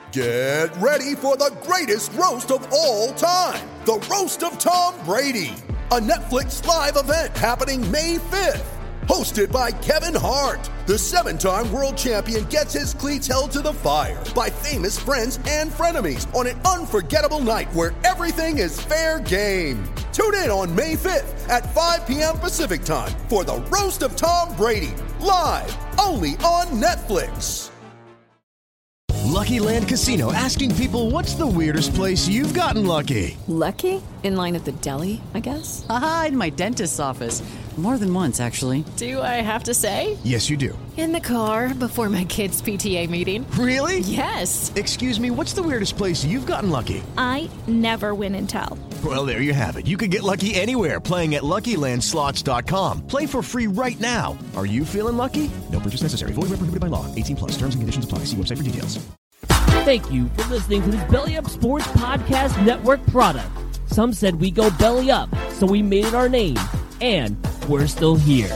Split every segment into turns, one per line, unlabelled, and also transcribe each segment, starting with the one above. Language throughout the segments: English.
Get ready for the greatest roast of all time, the Roast of Tom Brady, a Netflix live event happening May 5th. Hosted by Kevin Hart, the 7-time world champion gets his cleats held to the fire by famous friends and frenemies on an unforgettable night where everything is fair game. Tune in on May 5th at 5 p.m. Pacific time for the Roast of Tom Brady, live only on Netflix.
Lucky Land Casino, asking people, what's the weirdest place you've gotten lucky?
Lucky? In line at the deli, I guess?
Aha, in my dentist's office. More than once, actually.
Do I have to say?
Yes, you do.
In the car before my kids' PTA meeting.
Really?
Yes.
Excuse me, what's the weirdest place you've gotten lucky?
I never win and tell.
Well, there you have it. You can get lucky anywhere, playing at LuckyLandSlots.com. Play for free right now. Are you feeling lucky? No purchase necessary. Void where prohibited by law. 18+. Terms and conditions apply. See website for details.
Thank you for listening to this Belly Up Sports Podcast Network product. Some said we go belly up, so we made it our name. And we're still here.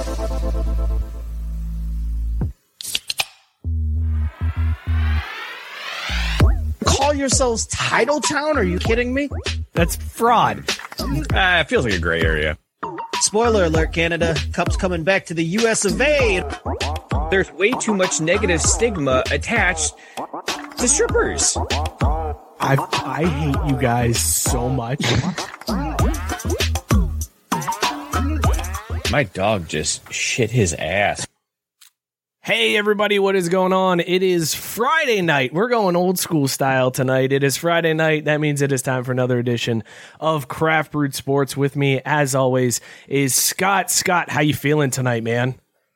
Call yourselves Titletown? Are you kidding me?
That's fraud. It feels like a gray area.
Spoiler alert, Canada. Cup's coming back to the US of A.
There's way too much negative stigma attached to strippers.
I hate you guys so much.
My dog just shit his ass.
Hey everybody, what is going on? It is Friday night. We're going old school style tonight. It is Friday night. That means it is time for another edition of Craft Brewed Sports. With me, as always, is Scott. Scott, how you feeling tonight, man?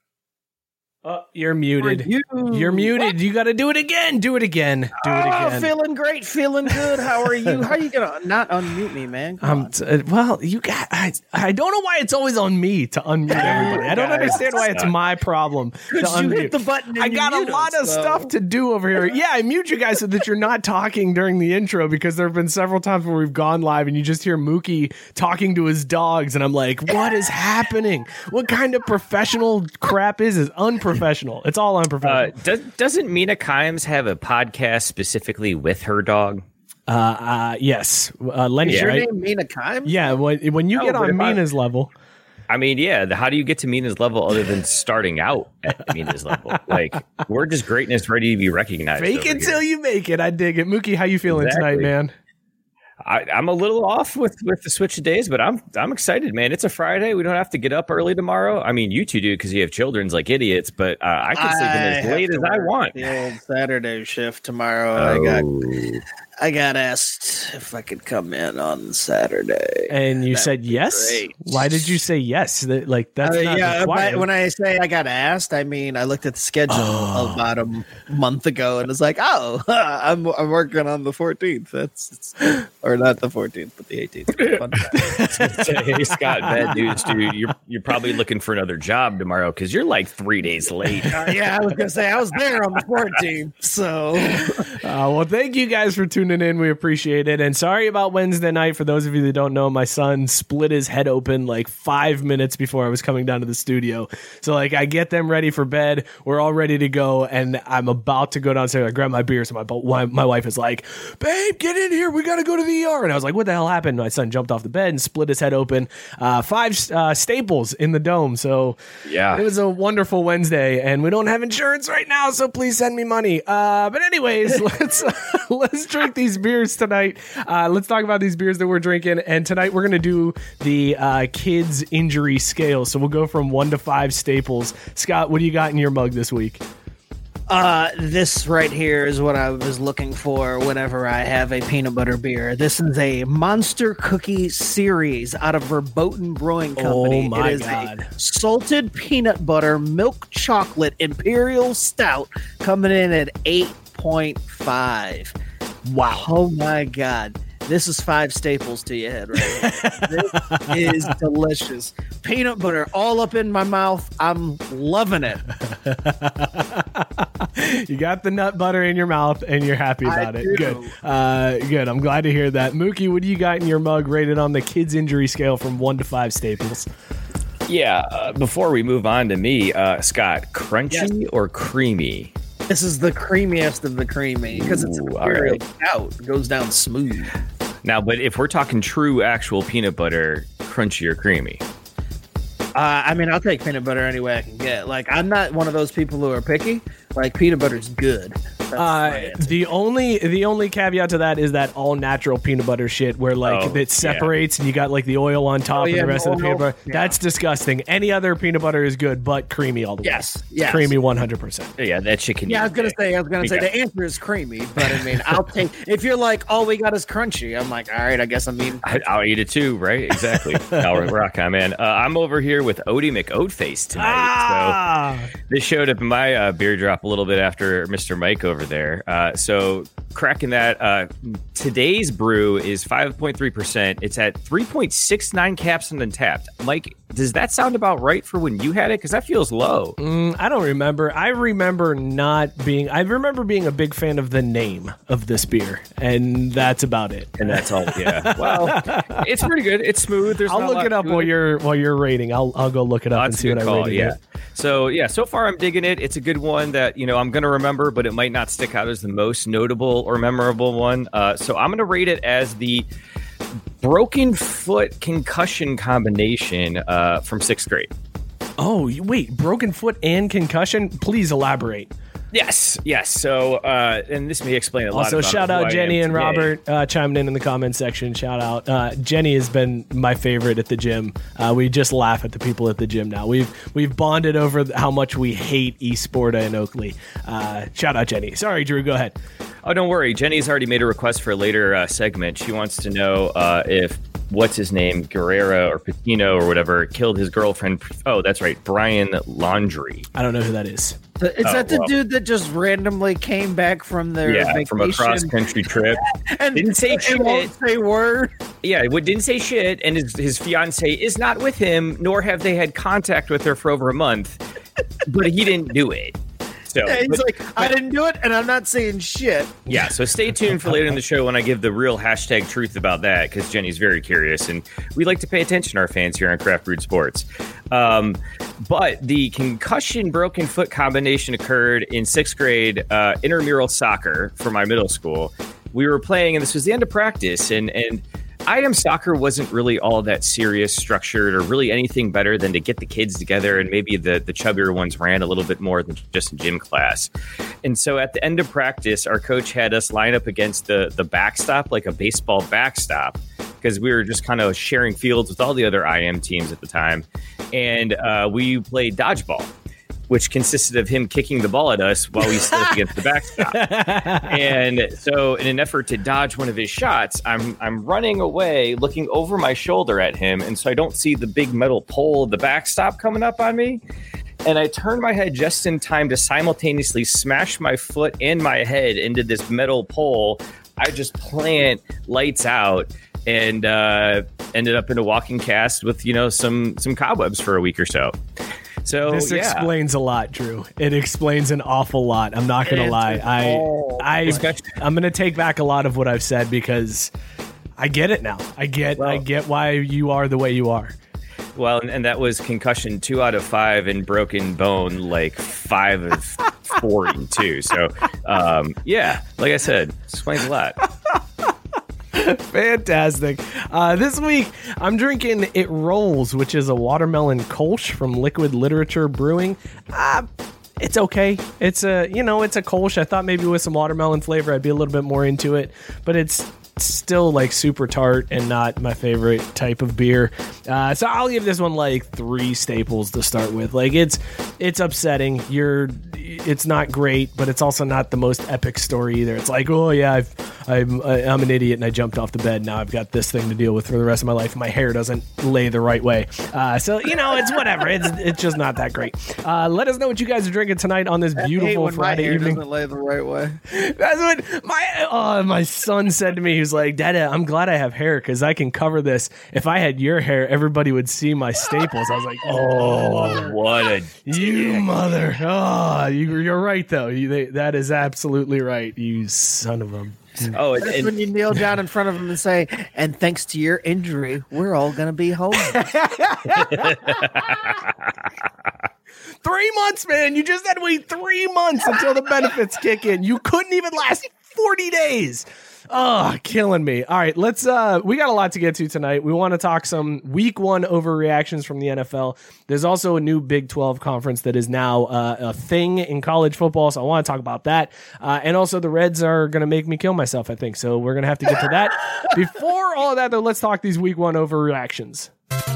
Oh, you're muted. You're muted. You got to do it again. Do it again. Do it again.
Feeling great. Feeling good. How are you? How are you going to not unmute me, man?
Well, you got. I don't know why it's always on me to unmute everybody. I don't understand why it's my problem to unmute.
You hit the button.
I got a lot of stuff to do over here. Yeah, I mute you guys so that you're not talking during the intro, because there have been several times where we've gone live and you just hear Mookie talking to his dogs, and I'm like, what is happening? What kind of professional crap is this? Unprofessional. It's all unprofessional.
Doesn't Mina Kimes have a podcast specifically with her dog?
Yes. Lenny,
is your
right?
name Mina Kimes?
Yeah. When you get on Mina's level.
I mean, yeah. How do you get to Mina's level other than starting out at Mina's level? Like, we're just greatness ready to be recognized.
Fake it till you make it. I dig it. Mookie, how you feeling tonight, man?
I'm a little off with the switch of days, but I'm excited, man. It's a Friday. We don't have to get up early tomorrow. I mean, you two do because you have children's like idiots, but I can sleep in as late as I want.
The old Saturday shift tomorrow.
Oh.
I got asked if I could come in on Saturday,
and you said yes.
Great.
Why did you say yes? That's not required.
When I say I got asked, I mean I looked at the schedule about a month ago and was like, I'm working on the 14th. That's or not the 14th, but the 18th.
Hey Scott, bad news, dude. You're probably looking for another job tomorrow because you're like 3 days late.
Yeah, I was gonna say I was there on the 14th. So,
well, thank you guys for tuning in. We appreciate it. And sorry about Wednesday night. For those of you that don't know, my son split his head open like 5 minutes before I was coming down to the studio. So like I get them ready for bed. We're all ready to go. And I'm about to go downstairs. I grab my beer. So my wife is like, babe, get in here. We got to go to the ER. And I was like, what the hell happened? My son jumped off the bed and split his head open. 5 staples in the dome. So
yeah,
it was a wonderful Wednesday. And we don't have insurance right now. So please send me money. But anyways, let's drink these beers tonight. Let's talk about these beers that we're drinking. And tonight we're going to do the kids injury scale. So we'll go from 1 to 5 staples. Scott, what do you got in your mug this week?
This right here is what I was looking for whenever I have a peanut butter beer. This is a Monster Cookie series out of Verboten Brewing Company.
Oh my
it is
God.
A salted peanut butter milk chocolate imperial stout coming in at 8.5.
Wow.
Oh my God. This is 5 staples to your head right here. This is delicious. Peanut butter all up in my mouth. I'm loving it.
You got the nut butter in your mouth and you're happy about it. Good. Good. I'm glad to hear that. Mookie, what do you got in your mug rated on the kids injury scale from 1 to 5 staples?
Yeah. Before we move on to me, Scott, crunchy or creamy?
This is the creamiest of the creamy because it's imperial stout. It goes down smooth.
Now, but if we're talking true, actual peanut butter, crunchy or creamy?
I mean, I'll take peanut butter any way I can get. Like, I'm not one of those people who are picky. Like, peanut butter's good.
The only caveat to that is that all natural peanut butter shit where it separates and you got like the oil on top and the rest of the peanut butter. Yeah. That's disgusting. Any other peanut butter is good, but creamy all the way.
Yes.
Creamy 100%.
Yeah, that shit can.
Yeah, I was gonna say the answer is creamy, but I mean, I'll take. If you're like, all we got is crunchy, I'm like, all right, I guess
I'll eat it too, right? Exactly. I'll rock on, man. I'm over here with Odie McOatface tonight. So this showed up in my beer drop a little bit after Mr. Mike over there. So cracking that, today's brew is 5.3%. It's at 3.69 caps and Untapped. Mike, does that sound about right for when you had it? Because that feels low.
I don't remember. I remember being a big fan of the name of this beer, and that's about it.
And that's all. Yeah. Well, it's pretty good. It's smooth.
I'll look it up while you're rating. I'll go look it up and see what I rated it.
So far I'm digging it. It's a good one that I'm going to remember, but it might not stick out as the most notable or memorable one. So I'm going to rate it as the broken foot concussion combination from 6th grade.
Oh, wait, broken foot and concussion? Please elaborate.
Yes. So, and this may explain a lot.
Also, shout out Jenny and Robert chiming in the comment section. Shout out. Jenny has been my favorite at the gym. We just laugh at the people at the gym now. We've bonded over how much we hate Esporta in Oakley. Shout out Jenny. Sorry, Drew, go ahead.
Oh, don't worry. Jenny's already made a request for a later segment. She wants to know if what's his name, Guerrero or Patino or whatever, killed his girlfriend. Oh, that's right, Brian Laundrie.
I don't know who that is.
Is that the dude that just randomly came back from their vacation?
From a cross-country trip?
And
didn't say shit.
Won't say word.
Yeah, didn't say shit, and his fiance is not with him, nor have they had contact with her for over a month, but he didn't do it. So,
yeah, he's like, I didn't do it, and I'm not saying shit.
Yeah, so stay tuned for later in the show when I give the real hashtag truth about that, because Jenny's very curious, and we like to pay attention to our fans here on Craft Brewed Sports. But the concussion broken foot combination occurred in 6th grade intramural soccer for my middle school. We were playing, and this was the end of practice, and IM soccer wasn't really all that serious, structured, or really anything better than to get the kids together, and maybe the chubbier ones ran a little bit more than just in gym class. And so at the end of practice, our coach had us line up against the backstop, like a baseball backstop, because we were just kind of sharing fields with all the other IM teams at the time. And we played dodgeball, which consisted of him kicking the ball at us while we stood against the backstop. And so in an effort to dodge one of his shots, I'm running away, looking over my shoulder at him. And so I don't see the big metal pole of the backstop coming up on me. And I turn my head just in time to simultaneously smash my foot and my head into this metal pole. I just plant, lights out, and ended up in a walking cast with, some cobwebs for a week or so. So
this explains a lot, Drew. It explains an awful lot. I'm not going to lie. I'm going to take back a lot of what I've said because I get it now. I get why you are the way you are.
Well, and that was concussion 2 out of 5 and broken bone like 5 of 42. So, like I said, explains a lot.
Fantastic. This week, I'm drinking It Rolls, which is a watermelon Kolsch from Liquid Literature Brewing. It's okay. It's a Kolsch. I thought maybe with some watermelon flavor, I'd be a little bit more into it, but it's still like super tart and not my favorite type of beer. So I'll give this one like 3 staples to start with. Like it's upsetting. It's not great, but it's also not the most epic story either. It's like, oh yeah, I'm an idiot and I jumped off the bed. Now I've got this thing to deal with for the rest of my life. My hair doesn't lay the right way. So it's whatever. It's just not that great. Let us know what you guys are drinking tonight on this beautiful Friday evening.
Doesn't lay the right way.
That's what my son said to me. He was like, Dada, I'm glad I have hair because I can cover this. If I had your hair, everybody would see my staples. I was like,
oh, what a
you mother. Oh, you're right though. That is absolutely right. You son of a.
Oh, that's when you kneel down in front of him and say, "And thanks to your injury, we're all gonna be home."
3 months, man. You just had to wait 3 months until the benefits kick in. You couldn't even last 40 days. Oh, killing me. All right, let's we got a lot to get to tonight. We want to talk some week 1 overreactions from the NFL. There's also a new Big 12 conference that is now a thing in college football, so I want to talk about that. And also the Reds are going to make me kill myself, I think. So we're going to have to get to that. Before all of that, though, let's talk these week 1 overreactions.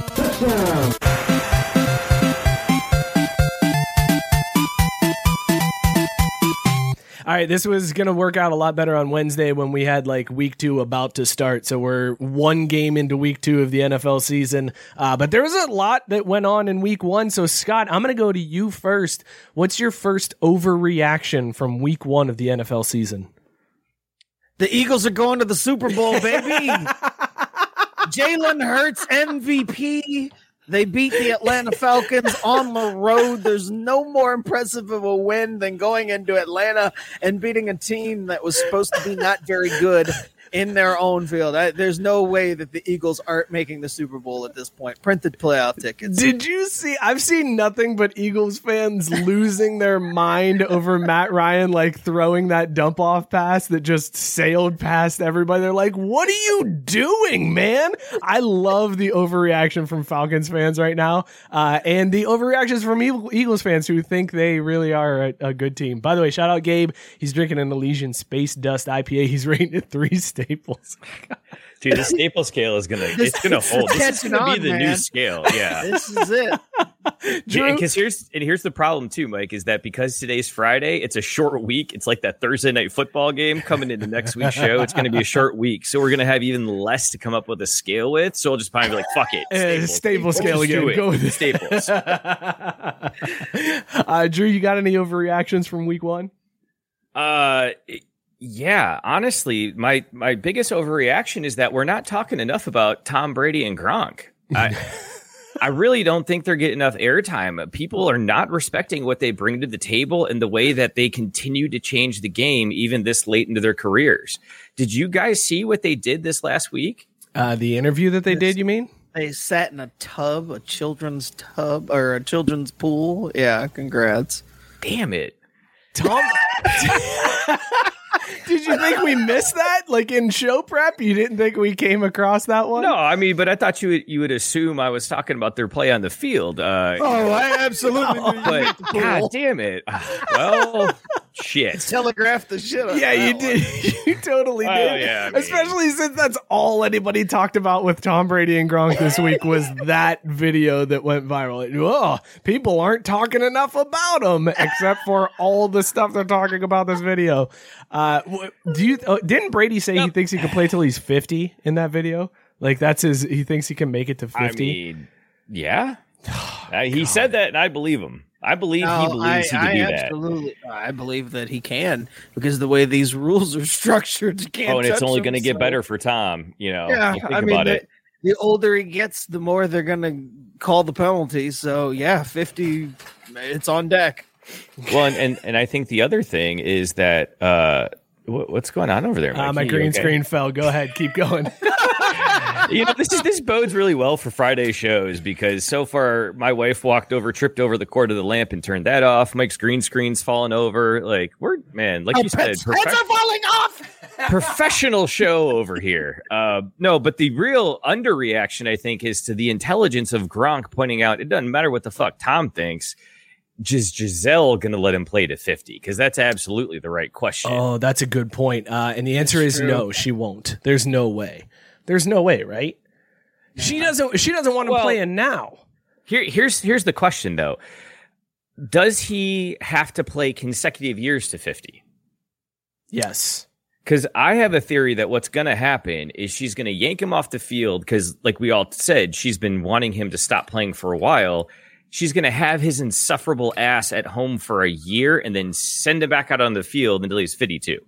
All right, this was going to work out a lot better on Wednesday when we had like week 2 about to start. So we're 1 game into week 2 of the NFL season. But there was a lot that went on in week 1. So Scott, I'm going to go to you first. What's your first overreaction from week 1 of the NFL season?
The Eagles are going to the Super Bowl, baby. Jalen Hurts MVP. They beat the Atlanta Falcons on the road. There's no more impressive of a win than going into Atlanta and beating a team that was supposed to be not very good in their own field. There's no way that the Eagles aren't making the Super Bowl at this point. Printed playoff tickets.
Did you see? I've seen nothing but Eagles fans losing their mind over Matt Ryan, like throwing that dump off pass that just sailed past everybody. They're like, what are you doing, man? I love the overreaction from Falcons fans right now. And the overreactions from Eagles fans who think they really are a good team. By the way, shout out Gabe. He's drinking an Elysian Space Dust IPA. He's rating it 3 staples.
Dude, the staple scale is gonna hold. This is gonna be the new scale. Yeah,
this is it.
Because here's the problem too, Mike, is that because today's Friday, it's a short week. It's like that Thursday night football game coming into next week's show. It's going to be a short week, so we're going to have even less to come up with a scale with. So we'll just probably be like, fuck it,
staple scale again. Go with
staples.
Drew, you got any overreactions from week 1?
Yeah, honestly, my biggest overreaction is that we're not talking enough about Tom Brady and Gronk. I really don't think they're getting enough airtime. People are not respecting what they bring to the table and the way that they continue to change the game even this late into their careers. Did you guys see what they did this last week?
The interview that they did, you mean?
They sat in a tub, a children's tub, or a children's pool. Yeah, congrats.
Damn it.
Tom... Did you think we missed that? Like in show prep, you didn't think we came across that one?
No, I mean, but I thought you would assume I was talking about their play on the field.
I absolutely did.
But God damn it. Well, shit.
Telegraphed the shit.
Yeah, you did. You totally did.
Yeah, I mean,
especially since that's all anybody talked about with Tom Brady and Gronk this week was that video that went viral. Oh, people aren't talking enough about him, except for all the stuff they're talking about this video. Didn't Brady say he thinks he can play till he's 50 in that video? Like he thinks he can make it to 50.
I mean, yeah. He said that, and I believe him. I believe he believes he can do
absolutely, that. I believe that he can because the way these rules are structured, you can't.
Oh, and it's only going to get better for Tom. You know,
yeah. I mean, the older he gets, the more they're going to call the penalties. So yeah, 50, it's on deck.
Well, and I think the other thing is that what's going on over there, Mike?
My green screen fell. Go ahead, keep going.
This bodes really well for Friday shows because so far my wife tripped over the cord of the lamp and turned that off. Mike's green screen's falling over. Like you said,
pets are falling off.
Professional show over here. No, but the real underreaction, I think, is to the intelligence of Gronk pointing out it doesn't matter what the fuck Tom thinks. Is Giselle going to let him play to 50? Because that's absolutely the right question.
Oh, that's a good point. And the answer is no, she won't. There's no way. There's no way, right? No. She doesn't want him playing now.
Here's the question though. Does he have to play consecutive years to 50?
Yes.
Because I have a theory that what's going to happen is she's going to yank him off the field because, like we all said, she's been wanting him to stop playing for a while. She's going to have his insufferable ass at home for a year and then send him back out on the field until he's 52.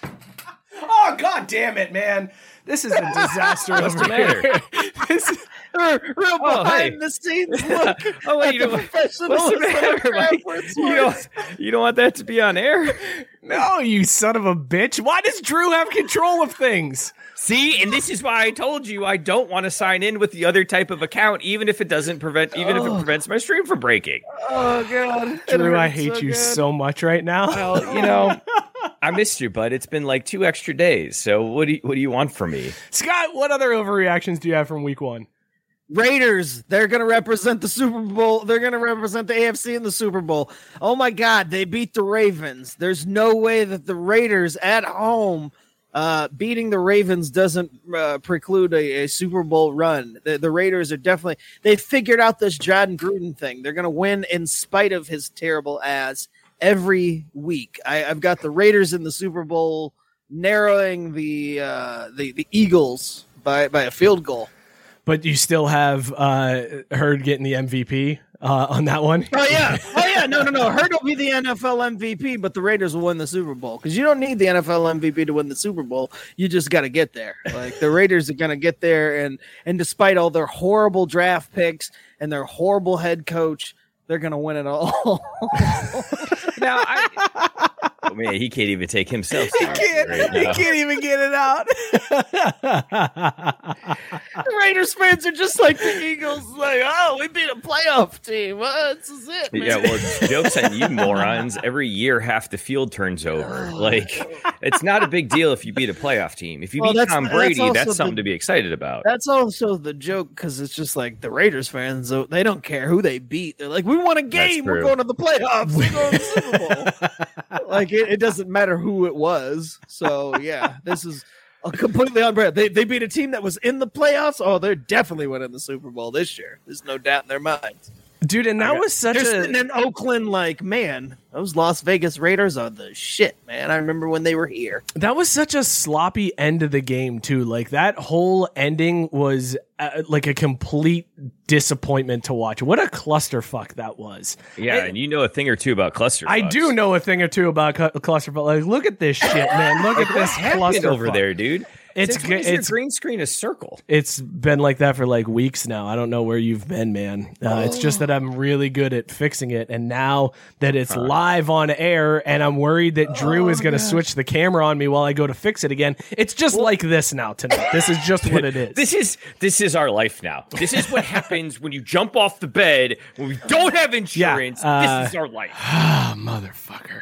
Oh, God damn it, man. This is a disaster over here.
real behind the scenes look.
Oh, wait, what's the matter, Mike? You don't want that to be on air?
No, you son of a bitch. Why does Drew have control of things?
See, and this is why I told you I don't want to sign in with the other type of account, even if it prevents my stream from breaking.
Oh God,
Drew, I hate you so much right now.
Well, I missed you, bud. It's been like 2 extra days. So what do you want from me,
Scott? What other overreactions do you have from week 1?
Raiders, they're going to represent the Super Bowl. They're going to represent the AFC in the Super Bowl. Oh my God, they beat the Ravens. There's no way that the Raiders at home beating the Ravens doesn't preclude a Super Bowl run. The Raiders are definitely, they figured out this John Gruden thing. They're going to win in spite of his terrible ass every week. I've got the Raiders in the Super Bowl, narrowing the Eagles by a field goal.
But you still have Hurd getting the MVP on that one.
Oh yeah. No. Hurd will be the NFL MVP, but the Raiders will win the Super Bowl because you don't need the NFL MVP to win the Super Bowl. You just got to get there. Like the Raiders are going to get there, and despite all their horrible draft picks and their horrible head coach, they're going to win it all.
Now, man, he can't even take himself.
He can't even get it out.
The Raiders fans are just like the Eagles, like, oh, we beat a playoff team. This is it, man.
Yeah, well, joke's on you morons. Every year, half the field turns over. Like, it's not a big deal if you beat a playoff team. If you beat Tom Brady, that's something to be excited about.
That's also the joke because it's just like the Raiders fans, they don't care who they beat. They're like, we won a game. We're going to the playoffs. We're going to the Super Bowl. Like, it doesn't matter who it was. So, yeah, this is completely unbelievable. They beat a team that was in the playoffs. Oh, they're definitely winning the Super Bowl this year. There's no doubt in their minds.
Dude, and that was such
They're sitting in Oakland like, man, those Las Vegas Raiders are the shit, man. I remember when they were here.
That was such a sloppy end of the game, too. Like, that whole ending was like a complete disappointment to watch. What a clusterfuck that was.
Yeah, and you know a thing or two about clusterfucks.
I do know a thing or two about clusterfuck. Like, look at this shit, man. Look at this clusterfuck
over there, dude.
It's
your green screen a circle.
It's been like that for like weeks now. I don't know where you've been, man. It's just that I'm really good at fixing it, and now that it's live on air, and I'm worried that Drew is going to switch the camera on me while I go to fix it again. It's just like this now tonight. This is just what it is.
This is our life now. This is what happens when you jump off the bed when we don't have insurance. This is our life.
Motherfucker.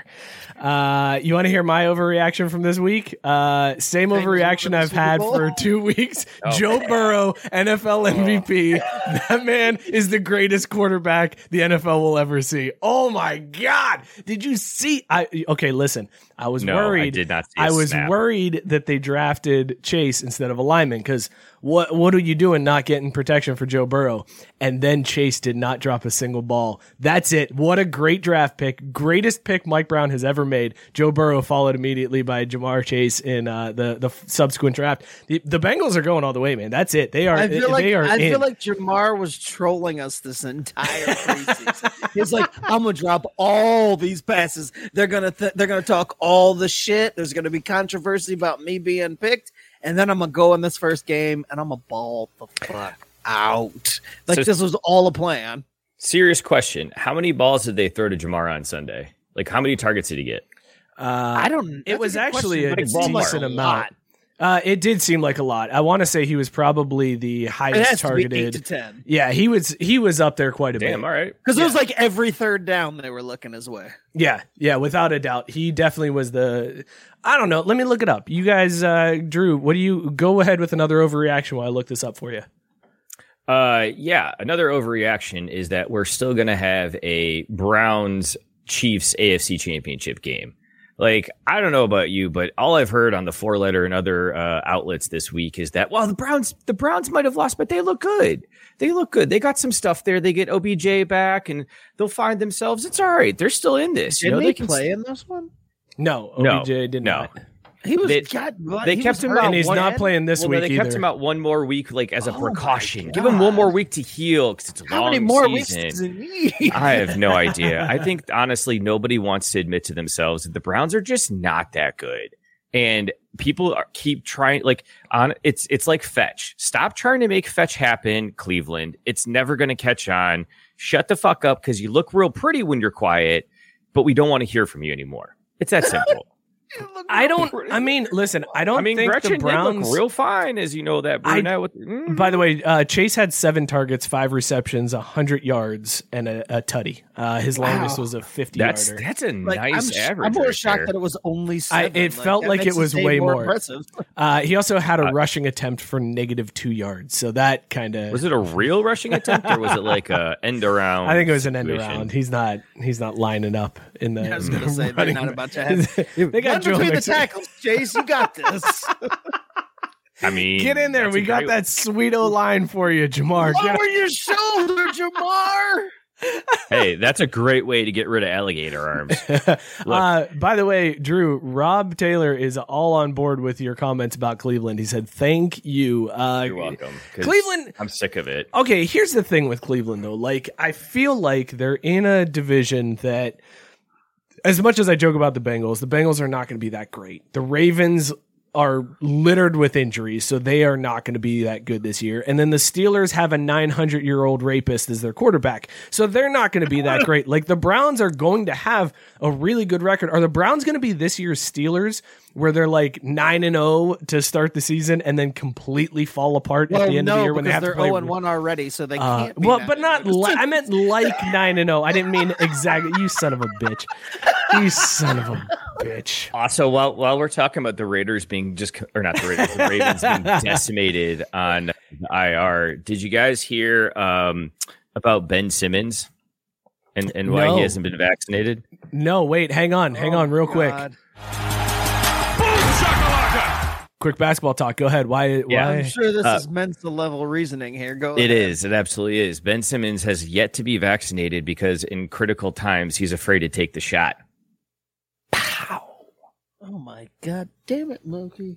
You want to hear my overreaction from this week? Same overreaction I've had for 2 weeks. Joe Burrow, NFL MVP. That man is the greatest quarterback the NFL will ever see. Oh my God. Did you see? Okay, listen. I was worried.
I did not see
I was worried that they drafted Chase instead of a lineman because what are you doing not getting protection for Joe Burrow? And then Chase did not drop a single ball. That's it. What a great draft pick. Greatest pick Mike Brown has ever made. Joe Burrow followed immediately by Jamar Chase in the subsequent draft. The Bengals are going all the way, man. That's it. They are. I feel
like Jamar was trolling us this entire preseason. He's like, I'm gonna drop all these passes. They're gonna talk all the shit. There's gonna be controversy about me being picked, and then I'm gonna go in this first game and I'm gonna ball the fuck out. Like this was all a plan.
Serious question: how many balls did they throw to Jamar on Sunday? Like, how many targets did he get?
I don't.
It was actually a decent amount. It did seem like a lot. I want to say he was probably the highest targeted.
8 to 10.
Yeah, he was up there quite a bit.
Damn, all right.
Because it was like every third down they were looking his way.
Yeah, without a doubt. He definitely was the. I don't know. Let me look it up. You guys, Drew, what do you go ahead with another overreaction while I look this up for you?
Another overreaction is that we're still going to have a Browns Chiefs AFC Championship game. Like, I don't know about you, but all I've heard on the 4-letter and other outlets this week is that, well, the Browns might have lost, but they look good. They got some stuff there. They get OBJ back, and they'll find themselves. It's all right. They're still in this.
Didn't they play in this one?
No, OBJ did not.
He was.
They kept him out,
and he's not playing this week.
They kept him out one more week, like as a precaution. Give him one more week to heal because it's a long season.
How many more weeks does it need?
I have no idea. I think honestly, nobody wants to admit to themselves that the Browns are just not that good. And people keep trying, like, it's like Fetch. Stop trying to make Fetch happen, Cleveland. It's never going to catch on. Shut the fuck up, because you look real pretty when you're quiet, but we don't want to hear from you anymore. It's that simple.
Listen, I don't think
Gretchen
the Browns
did look real fine, as you know, that brunette
By the way, Chase had 7 targets, 5 receptions, 100 yards, and a tutty. His longest was a 50-yarder.
That's a nice average.
I'm more
right
shocked
there.
that it was only 7.
It felt like it was way more
impressive.
He also had a rushing attempt for -2 yards, so that kind of
Was it a real rushing attempt, or was it like a end around?
I think it was an end
situation?
around. He's not lining up in the.
I was going to say they're not about to have.
They got
Run between the
Mixon.
tackles, Chase. You got this.
I mean,
Get in there.
that's
We
a
got
great-
that sweet O line for you, Jamar. Get-
Lower your shoulder, Jamar.
Hey, that's a great way to get rid of alligator arms.
By the way, Drew, Rob Taylor is all on board with your comments about Cleveland. He said, "Thank you."
You're welcome. 'Cause
Cleveland.
I'm sick of it.
Okay, here's the thing with Cleveland, though. Like, I feel like they're in a division that, as much as I joke about the Bengals are not going to be that great. The Ravens are littered with injuries, so they are not going to be that good this year. And then the Steelers have a 900-year-old rapist as their quarterback, so they're not going to be that great. Like, the Browns are going to have a really good record. Are the Browns going to be this year's Steelers, where they're like 9-0 to start the season and then completely fall apart at the end of the year when they have to
they're
play?
0-1 already, so they can't. Be
But not. I meant like 9-0. I didn't mean exactly. You son of a bitch. You son of a bitch.
Also, while we're talking about the Raiders being the Ravens being decimated on the IR, did you guys hear about Ben Simmons and why
No.
he hasn't been vaccinated?
No, wait, hang on, real quick. Quick basketball talk. Go ahead. Why?
I'm sure this is mental level reasoning here. Go
It
ahead.
is. It absolutely is. Ben Simmons has yet to be vaccinated because in critical times he's afraid to take the shot.
Oh my god, damn it, Mookie.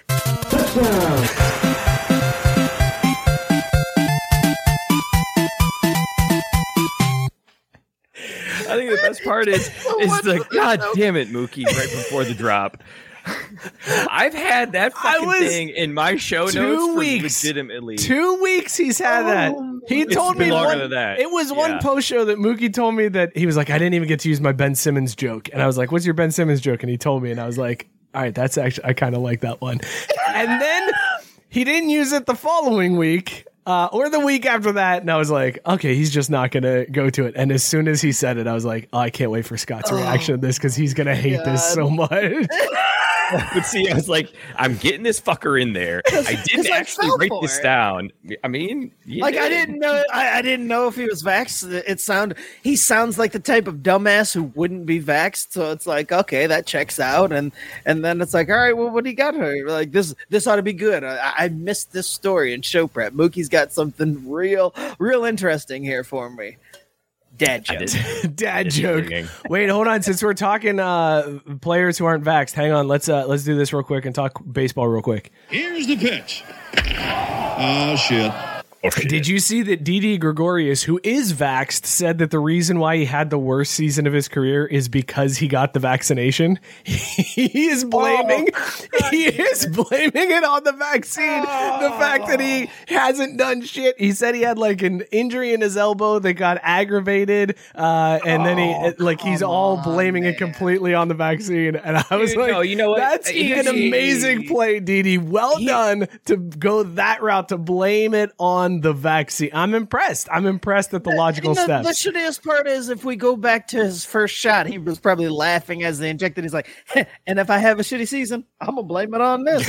I think the best part is the God damn it, Mookie, right before the drop. I've had that fucking thing in my show notes
2
for
weeks.
legitimately
2 weeks he's had that. He
It's
told
been
me
longer than that.
It was one
Yeah.
post show that Mookie told me that he was like, I didn't even get to use my Ben Simmons joke. And I was like, what's your Ben Simmons joke? And he told me, and I was like, all right, that's actually, I kind of like that one. And then he didn't use it the following week. Or the week after that, and I was like, okay, he's just not going to go to it. And as soon as he said it, I was like, oh, I can't wait for Scott's reaction to this because he's going to hate this so much.
But see, I was like, I'm getting this fucker in there. I didn't
I
actually
fell
write
for
this
it.
down. I mean, you
Like
did.
I didn't know. I didn't know if he was vaxxed. He sounds like the type of dumbass who wouldn't be vaxxed. So it's like, okay, that checks out. And then it's like, all right, well, what do you got here? Like this ought to be good. I missed this story in show prep. Mookie's got something real interesting here for me. Dad joke.
Dad joke. Wait, hold on. Since we're talking players who aren't vaxxed, hang on. Let's do this real quick and talk baseball real quick.
Here's the pitch. Oh, shit.
Did you see that Didi Gregorius, who is vaxxed, said that the reason why he had the worst season of his career is because he got the vaccination? He is blaming it on the vaccine. The fact that he hasn't done shit. He said he had like an injury in his elbow that got aggravated, and then he's all blaming it completely on the vaccine. And I was
Dude,
like,
no, you know what?
That's an amazing play, Didi. Well done to go that route to blame it on the vaccine. I'm impressed. At the logical steps.
The shittiest part is if we go back to his first shot, he was probably laughing as they injected. He's like, and if I have a shitty season, I'm going to blame it on this.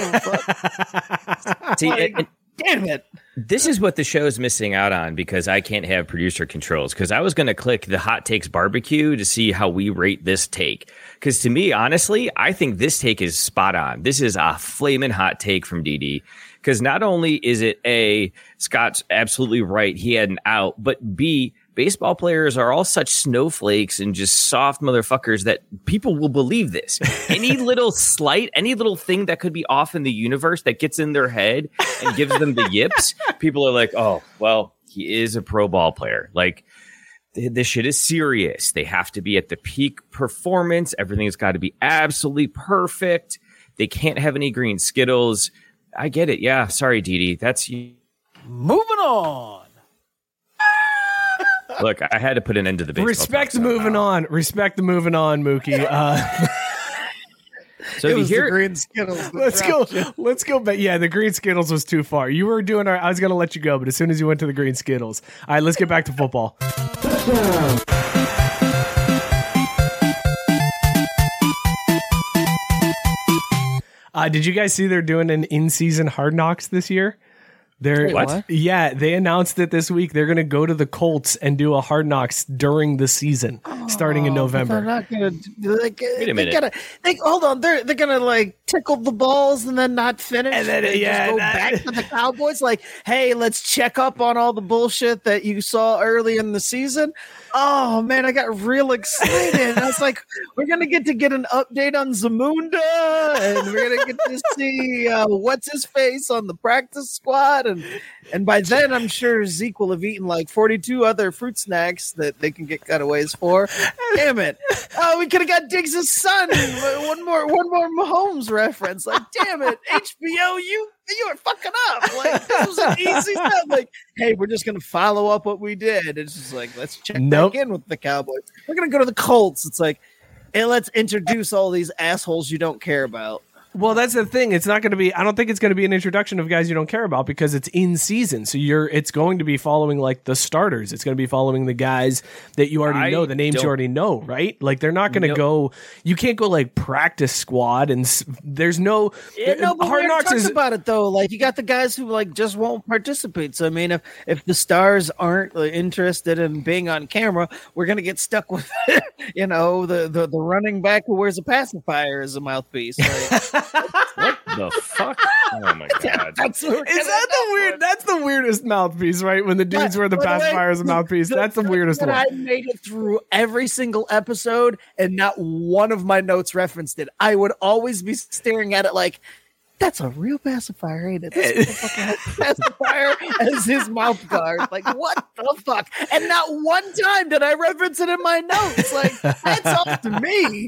See, and
damn it.
this is what the show is missing out on because I can't have producer controls. Because I was going to click the Hot Takes Barbecue to see how we rate this take. Because to me, honestly, I think this take is spot on. This is a flaming hot take from DD. Because not only is it A, Scott's absolutely right, he had an out, but B, baseball players are all such snowflakes and just soft motherfuckers that people will believe this. Any little slight, any little thing that could be off in the universe that gets in their head and gives them the yips, people are like, oh, well, he is a pro ball player. Like, this shit is serious. They have to be at the peak performance. Everything's got to be absolutely perfect. They can't have any green Skittles. I get it. Yeah. Sorry, Didi. That's you.
Moving on.
Look, I had to put an end to the baseball.
Respect the moving on. Respect the moving on, Mookie.
So if you hear
the green Skittles.
Let's go back. Yeah, the green Skittles was too far. You were doing I was going to let you go, but as soon as you went to the green Skittles. All right, let's get back to football. Did you guys see they're doing an in-season Hard Knocks this year?
What?
Yeah, they announced it this week. They're going to go to the Colts and do a Hard Knocks during the season, starting in November.
They're not going to.
Wait a minute.
Hold on. They're going to like tickle the balls and then not finish,
and then
just go back to the Cowboys. Like, hey, let's check up on all the bullshit that you saw early in the season. Oh man, I got real excited. I was like, we're gonna get an update on Zamunda, and we're gonna get to see what's his face on the practice squad, and by then I'm sure Zeke will have eaten like 42 other fruit snacks that they can get cutaways for. Damn it! Oh, we could have got Diggs' son. One more Mahomes reference. Like, damn it, HBO, you are fucking up. Like, this was an easy step. Like, hey, we're just gonna follow up what we did. It's just like, let's check back in with the Cowboys. We're gonna go to the Colts. It's like, hey, let's introduce all these assholes you don't care about.
Well, that's the thing. It's not going to be. I don't think it's going to be an introduction of guys you don't care about because it's in season. So it's going to be following like the starters. It's going to be following the guys that you already know, the names you already know, right? Like they're not going to go. You can't go like practice squad and there's no.
But Hard Knocks is about it though. Like you got the guys who like just won't participate. So I mean, if the stars aren't interested in being on camera, we're going to get stuck with the running back who wears a pacifier as a mouthpiece. Like,
what the fuck? Oh my god!
That's the weird? That's the weirdest mouthpiece, right? When the dudes wear the pacifier as a mouthpiece, that's the weirdest one.
I made it through every single episode, and not one of my notes referenced it. I would always be staring at it like, that's a real pacifier, ain't it? This motherfucker has a pacifier as his mouth guard. Like, what the fuck? And not one time did I reference it in my notes. Like, that's up to me.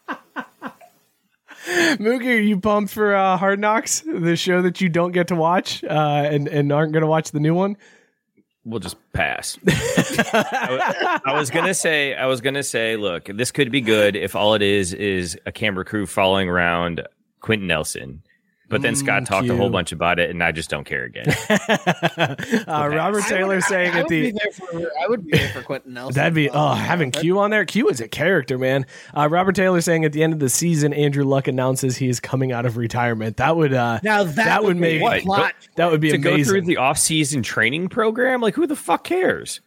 Mookie, are you pumped for Hard Knocks, the show that you don't get to watch and aren't going to watch the new one?
We'll just pass. I was gonna say, look, this could be good if all it is a camera crew following around Quentin Nelson. But then Scott talked a whole bunch about it, and I just don't care again.
Robert Taylor saying
I would be there for Quentin Nelson.
That'd be having Q on there. Q is a character, man. Robert Taylor saying at the end of the season, Andrew Luck announces he is coming out of retirement. That would that would make that would be
to
amazing.
Go through the off-season training program. Like, who the fuck cares?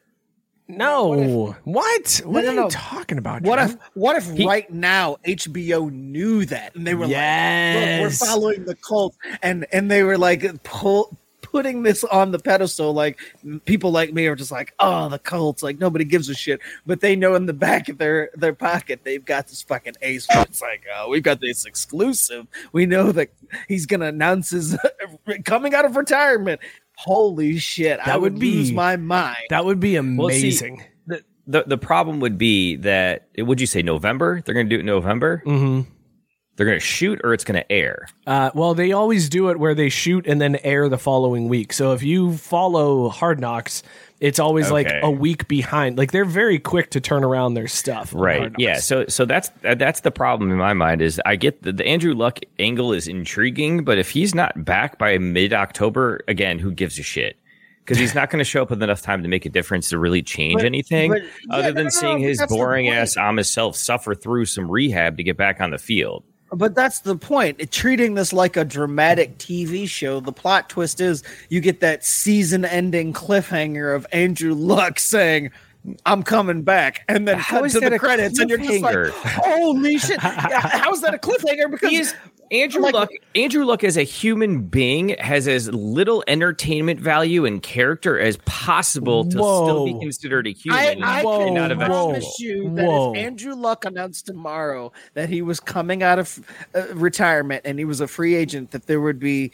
No, what are you talking about?
What if right now HBO knew that and they were like, look, we're following the Colts, and they were like putting this on the pedestal, like people like me are just like, oh, the Colts, like nobody gives a shit, but they know in the back of their pocket they've got this fucking ace. It's like, oh, we've got this exclusive. We know that he's gonna announce his coming out of retirement. Holy shit! I would lose my mind.
That would be amazing.
Well, see, the problem would be that, would you say November? They're going to do it in November?
Mm-hmm.
They're going to shoot or it's going to air?
Well, they always do it where they shoot and then air the following week. So if you follow Hard Knocks, it's always like a week behind. Like they're very quick to turn around their stuff.
Right. Yeah. So that's the problem in my mind is I get the Andrew Luck angle is intriguing, but if he's not back by mid-October, again, who gives a shit? Because he's not going to show up with enough time to make a difference to really change anything other than seeing his boring ass Amish self suffer through some rehab to get back on the field.
But that's the point. Treating this like a dramatic TV show, the plot twist is you get that season-ending cliffhanger of Andrew Luck saying, I'm coming back, and then cut to the credits, and you're just like, holy shit. How is that a cliffhanger? Because
Andrew Luck as a human being has as little entertainment value and character as possible to still be considered a human.
I can promise you that if Andrew Luck announced tomorrow that he was coming out of retirement and he was a free agent, that there would be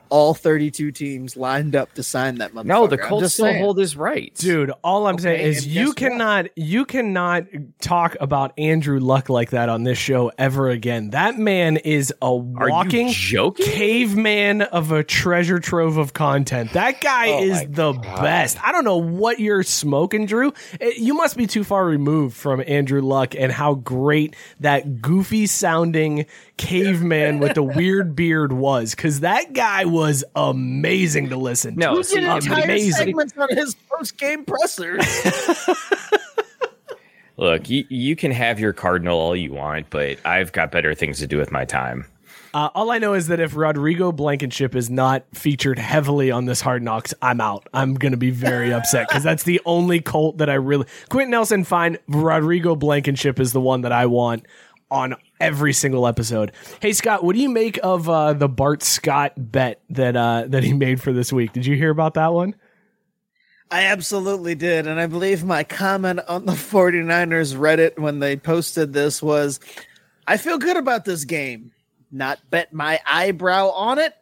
all 32 teams lined up to sign that motherfucker.
No, the Colts still hold his rights.
Dude, all I'm saying is
and
you
guess
cannot talk about Andrew Luck like that on this show ever again. That man is a walking caveman of a treasure trove of content. That guy is the best. I don't know what you're smoking, Drew. You must be too far removed from Andrew Luck and how great that goofy sounding caveman with the weird beard was, because that guy was amazing to listen to.
Who did entire segments on his post-game pressers?
Look, you can have your Cardinal all you want, but I've got better things to do with my time.
All I know is that if Rodrigo Blankenship is not featured heavily on this Hard Knocks, I'm out. I'm going to be very upset because that's the only Colt that I really... Quentin Nelson, fine. Rodrigo Blankenship is the one that I want on every single episode. Hey, Scott, what do you make of the Bart Scott bet that he made for this week? Did you hear about that one?
I absolutely did, and I believe my comment on the 49ers Reddit when they posted this was, I feel good about this game. Not bet my eyebrow on it.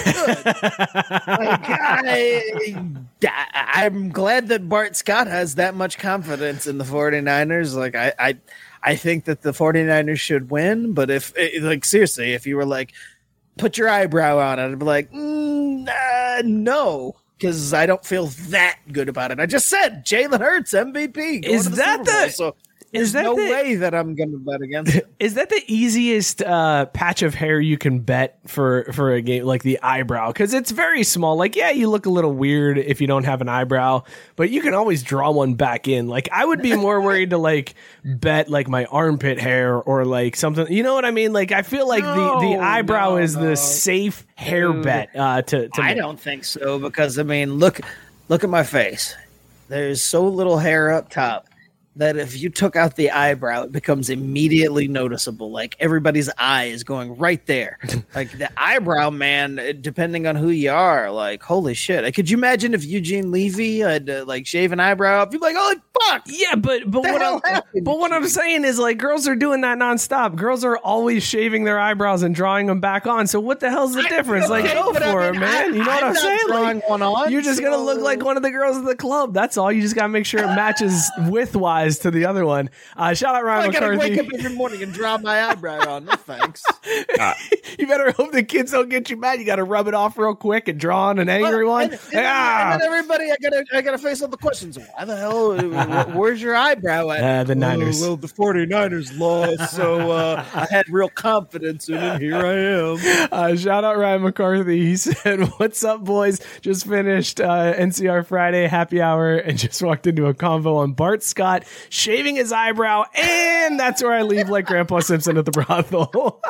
I'm glad that Bart Scott has that much confidence in the 49ers. Like, I think that the 49ers should win, but seriously, if you were like, put your eyebrow on it, I'd be like, no, because I don't feel that good about it. I just said Jalen Hurts MVP.
Is that the...
There's no way that I'm going to bet against it.
Is that the easiest patch of hair you can bet for a game, like the eyebrow? Because it's very small. Like, yeah, you look a little weird if you don't have an eyebrow, but you can always draw one back in. Like, I would be more worried to like bet like my armpit hair or like something. You know what I mean? Like, I feel like the eyebrow is the safe hair bet. To
I don't think so, because I mean, look at my face. There's so little hair up top that if you took out the eyebrow, it becomes immediately noticeable. Like everybody's eye is going right there. Like the eyebrow, man, depending on who you are, like, holy shit. Could you imagine if Eugene Levy had like shave an eyebrow up? You'd be like, holy fuck.
Yeah, but what I'm saying is like girls are doing that nonstop. Girls are always shaving their eyebrows and drawing them back on. So what the hell's the difference? Like, go for it, man. You know what I'm saying? Like,
one on,
you're just going to look like one of the girls at the club. That's all. You just got to make sure it matches width-wise to the other one. Shout out Ryan McCarthy.
I gotta wake up every morning and draw my eyebrow on. No thanks.
You better hope the kids don't get you mad. You got to rub it off real quick and draw on an angry one.
And then everybody, I gotta face all the questions. Why the hell? Where's your eyebrow at?
The Niners.
Well, the 49ers lost, so I had real confidence in it. Here I am.
Shout out Ryan McCarthy. He said, "What's up, boys? Just finished NCR Friday happy hour and just walked into a convo on Bart Scott shaving his eyebrow, and that's where I leave like Grandpa Simpson at the brothel."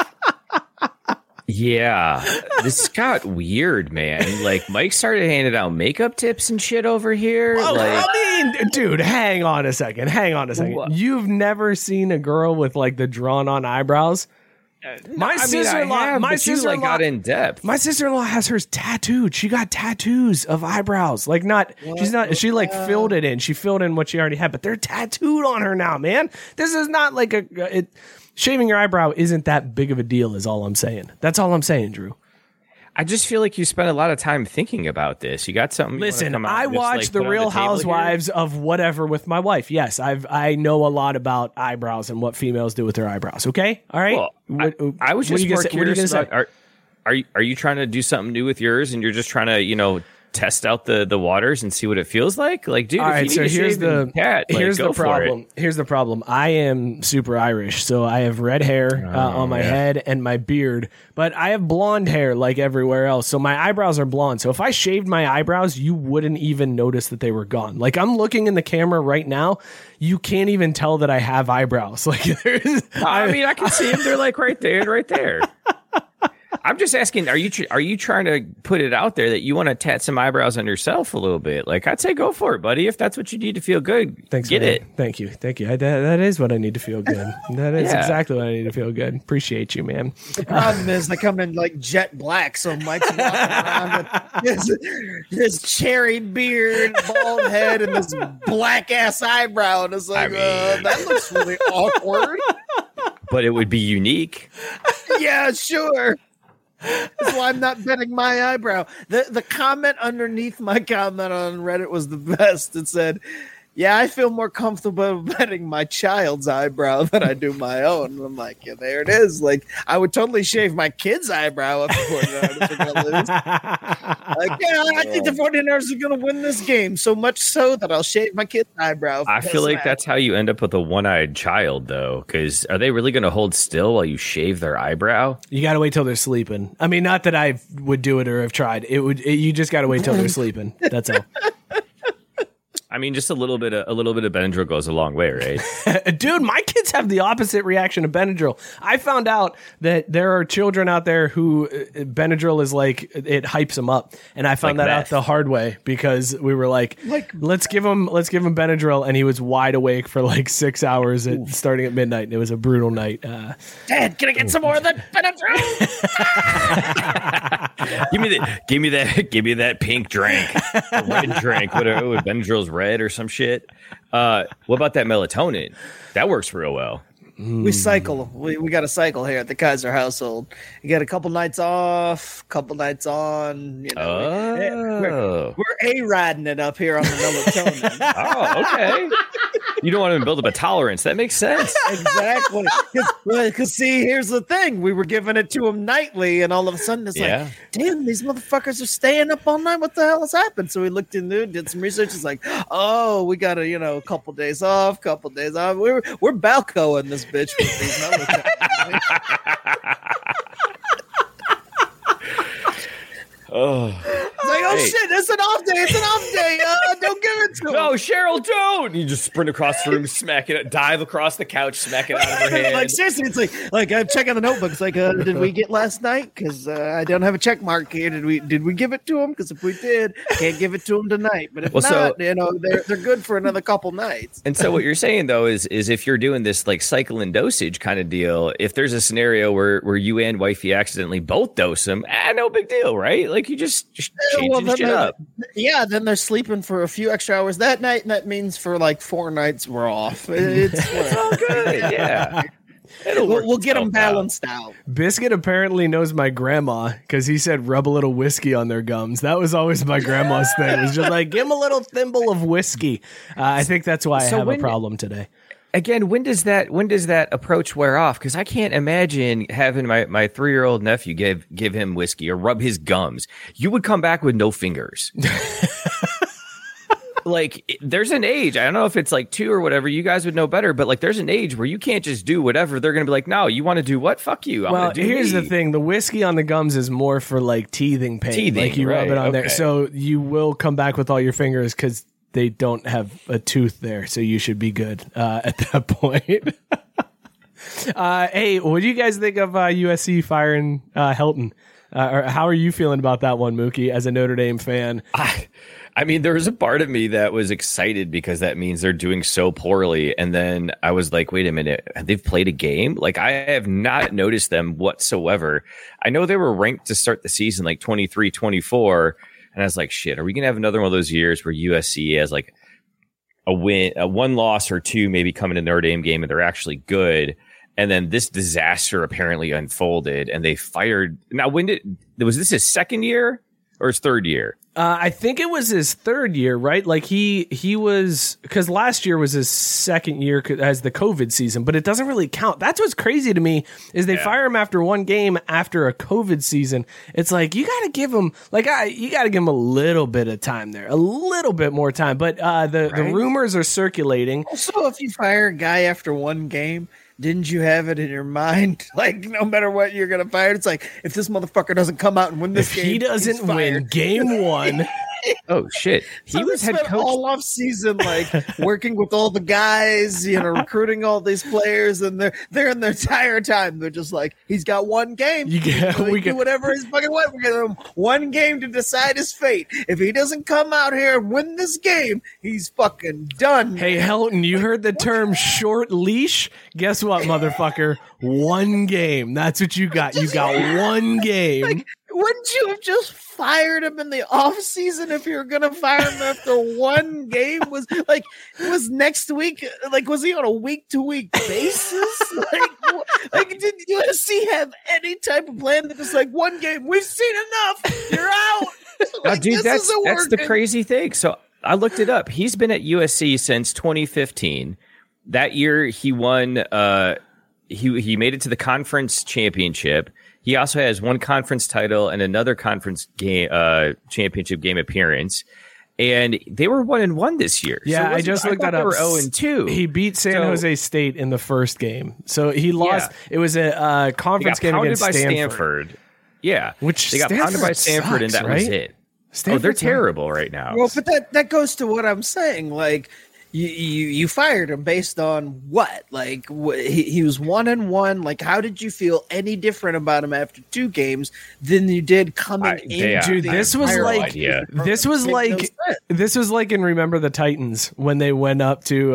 Yeah, this got weird, man. Like Mike started handing out makeup tips and shit over here.
Oh,
like,
I mean, dude, hang on a second. What? You've never seen a girl with like the drawn on eyebrows? My sister-in-law
got in depth.
My sister-in-law has hers tattooed. She got tattoos of eyebrows. Like she like filled it in. She filled in what she already had, but they're tattooed on her now, man. This is not like shaving your eyebrow isn't that big of a deal is all I'm saying. That's all I'm saying, Drew.
I just feel like you spent a lot of time thinking about this. You got something.
Listen, I watch The Real Housewives of whatever with my wife. Yes, I know a lot about eyebrows and what females do with their eyebrows. Okay, all right.
Well, I was just more curious about. Are you trying to do something new with yours, and you're just trying to test out the waters and see what it feels like? Like, dude,
all right, so here's the
problem.
Here's the problem. I am super Irish, so I have red hair on my head and my beard, but I have blonde hair like everywhere else. So my eyebrows are blonde. So if I shaved my eyebrows, you wouldn't even notice that they were gone. Like I'm looking in the camera right now. You can't even tell that I have eyebrows. Like,
I mean, I can see them. They're like right there. I'm just asking, are you trying to put it out there that you want to tat some eyebrows on yourself a little bit? Like, I'd say go for it, buddy. If that's what you need to feel good,
thanks,
get
man.
it.
Thank you. That is what I need to feel good. That is exactly what I need to feel good. Appreciate you, man.
The problem is they come in like jet black, so Mike's walking around with his cherry beard, bald head, and this black ass eyebrow, and it's like, that looks really awkward.
But it would be unique.
Yeah, sure. That's why I'm not betting my eyebrow. The comment underneath my comment on Reddit was the best. It said, yeah, I feel more comfortable betting my child's eyebrow than I do my own. And I'm like, yeah, there it is. Like, I would totally shave my kid's eyebrow up before they're going to lose. Like, yeah, I think the 49ers are going to win this game, so much so that I'll shave my kid's eyebrow.
I feel like that's how you end up with a one-eyed child, though, because are they really going to hold still while you shave their eyebrow?
You got to wait till they're sleeping. I mean, not that I would do it or have tried. You just got to wait till they're sleeping. That's all.
I mean, just a little bit of Benadryl goes a long way, right?
Dude, my kids have the opposite reaction to Benadryl. I found out that there are children out there who Benadryl is like, it hypes them up. And I found that out the hard way because we were like let's give him Benadryl. And he was wide awake for like 6 hours starting at midnight. And it was a brutal night.
Dad, can I get some more of that
Benadryl? give me that pink drink, red drink, whatever. Benadryl's red or some shit. What about that melatonin? That works real well.
We cycle. We got a cycle here at the Kaiser household. You got a couple nights off, couple nights on. You know, we're A-riding it up here on the melatonin.
Oh, okay. You don't want to build up a tolerance. That makes sense.
Exactly. Because see, here's the thing. We were giving it to him nightly, and all of a sudden it's like, damn, these motherfuckers are staying up all night. What the hell has happened? So we looked into it, did some research. It's like, oh, we got a couple days off, couple days off. We're Balco-ing this bitch with these melatonin. It's like, oh shit, it's an off day. It's an off day. Don't give it to him.
No, Cheryl, don't. You just sprint across the room, smack it, dive across the couch, smack it out of her hand.
Like seriously, it's like I'm checking the notebook. It's like, did we get last night? Because I don't have a check mark here. Did we give it to him? Because if we did, can't give it to him tonight. But if not, they're good for another couple nights.
And so what you're saying though is if you're doing this like cycle and dosage kind of deal, if there's a scenario where you and wifey accidentally both dose them, no big deal, right? Like you just change shit up.
Yeah, then they're sleeping for a few extra hours that night, and that means for like 4 nights we're off. It's
all good. Yeah.
We'll get them balanced out.
Biscuit apparently knows my grandma because he said rub a little whiskey on their gums. That was always my grandma's thing. It was just like, give them a little thimble of whiskey. I think that's why I have a problem today.
Again, when does that approach wear off? Because I can't imagine having my 3-year-old nephew give him whiskey or rub his gums. You would come back with no fingers. Like, there's an age. I don't know if it's like 2 or whatever. You guys would know better. But like, there's an age where you can't just do whatever. They're going to be like, no, you want to do what? Fuck you.
Well, here's the thing. The whiskey on the gums is more for like teething pain. Like you rub it on there. So you will come back with all your fingers because they don't have a tooth there, so you should be good at that point. Hey, what do you guys think of USC firing Helton? Or how are you feeling about that one, Mookie, as a Notre Dame fan?
I mean, there was a part of me that was excited because that means they're doing so poorly. And then I was like, wait a minute, they've played a game? Like, I have not noticed them whatsoever. I know they were ranked to start the season like 23, 24. And I was like, shit, are we going to have another one of those years where USC has like a one loss or two, maybe coming to Notre Dame game and they're actually good? And then this disaster apparently unfolded and they fired. Now, was this his second year or his third year?
I think it was his third year, right? Like he was, because last year was his second year as the COVID season, but it doesn't really count. That's what's crazy to me is they fire him after one game after a COVID season. It's like, you got to give him a little bit of time there, a little bit more time. But the rumors are circulating.
Also, if you fire a guy after one game, didn't you have it in your mind? Like, no matter what you're going to fire, it's like, if this motherfucker doesn't come out and win this game,
he doesn't win game one.
Oh, shit.
He was head coach all off season, like working with all the guys, recruiting all these players. And they're in their entire time. They're just like, he's got one game. We do whatever his fucking way. We're going to give him one game to decide his fate. If he doesn't come out here and win this game, he's fucking done.
Hey, Helton, you heard the term short leash? Guess what, motherfucker? One game. That's what you got. You got one game.
Like, Wouldn't you have just fired him in the offseason if you were going to fire him after one game? Was next week? Like, was he on a week-to-week basis? like, did USC have any type of plan that just like one game? We've seen enough. You're out. Like,
dude, that's the crazy thing. So I looked it up. He's been at USC since 2015. That year, he won. He made it to the conference championship. He also has one conference title and another conference game championship game appearance. And they were 1-1 this year.
Yeah, I just looked that up.
They were 0-2.
He beat San Jose State in the first game, so he lost. Yeah. It was a conference game against Stanford.
Yeah,
which
they got pounded by Stanford, and that was it. They're terrible right now.
Well, but that goes to what I'm saying. Like, you fired him based on what? Like, he was 1-1. Like, how did you feel any different about him after 2 games than you did coming in?
Dude, this was like in Remember the Titans when they went up to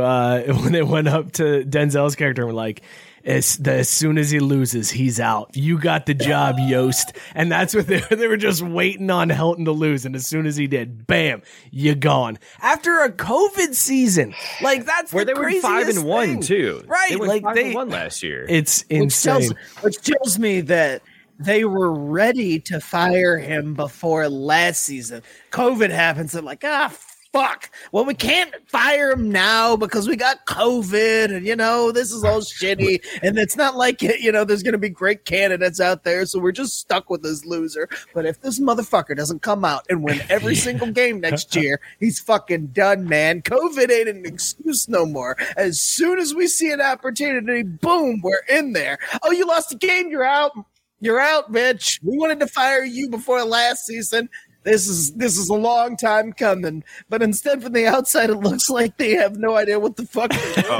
Denzel's character and were like, as soon as he loses, he's out. You got the job, Yost. And that's what they were just waiting on Helton to lose. And as soon as he did, bam, you're gone. After a COVID season, like that's
where
the
they were
craziest
5-1
thing.
too.
Right,
they went
like
5-1 last year.
It's insane.
Which tells me that they were ready to fire him before last season. COVID happens. I'm like, fuck. Well, we can't fire him now because we got COVID and, this is all shitty. And it's not like, there's going to be great candidates out there. So we're just stuck with this loser. But if this motherfucker doesn't come out and win every single game next year, he's fucking done, man. COVID ain't an excuse no more. As soon as we see an opportunity, boom, we're in there. Oh, you lost a game. You're out. You're out, bitch. We wanted to fire you before last season. This is a long time coming, but instead from the outside, it looks like they have no idea what the fuck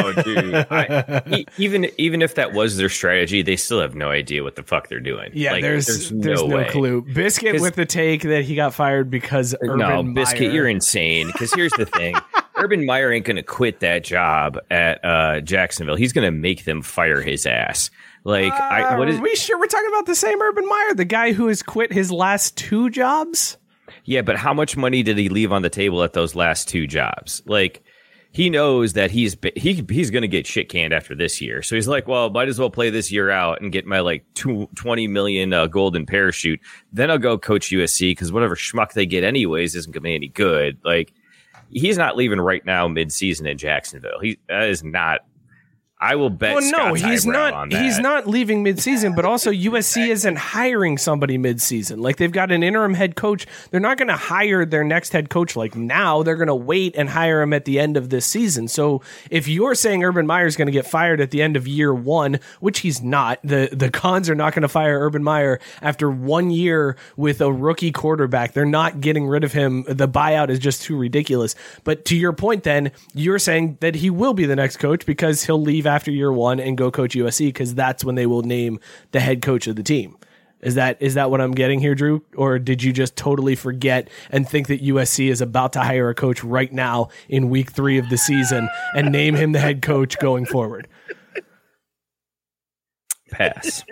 they're
doing. Even if that was their strategy, they still have no idea what the fuck they're doing.
Yeah, like, there's no clue. Biscuit with the take that he got fired because Urban
Biscuit,
Meyer.
You're insane. Because here's the thing. Urban Meyer ain't going to quit that job at Jacksonville. He's going to make them fire his ass. Like,
what is we sure we're talking about the same Urban Meyer, the guy who has quit his last 2 jobs?
Yeah, but how much money did he leave on the table at those last 2 jobs? Like, he knows that he's going to get shit canned after this year. So he's like, well, might as well play this year out and get my like $20 million golden parachute. Then I'll go coach USC because whatever schmuck they get anyways isn't going to be any good. Like, he's not leaving right now mid-season in Jacksonville. That is not. I will bet.
Well, no,
he's not.
He's not leaving mid-season, but also USC isn't hiring somebody mid-season. Like, they've got an interim head coach. They're not going to hire their next head coach like now. They're going to wait and hire him at the end of this season. So if you're saying Urban Meyer is going to get fired at the end of year 1, which he's not, the Cons are not going to fire Urban Meyer after 1 year with a rookie quarterback. They're not getting rid of him. The buyout is just too ridiculous. But to your point, then you're saying that he will be the next coach because he'll leave after year 1 and go coach USC because that's when they will name the head coach of the team. Is that what I'm getting here, Drew? Or did you just totally forget and think that USC is about to hire a coach right now in week 3 of the season and name him the head coach going forward?
Pass.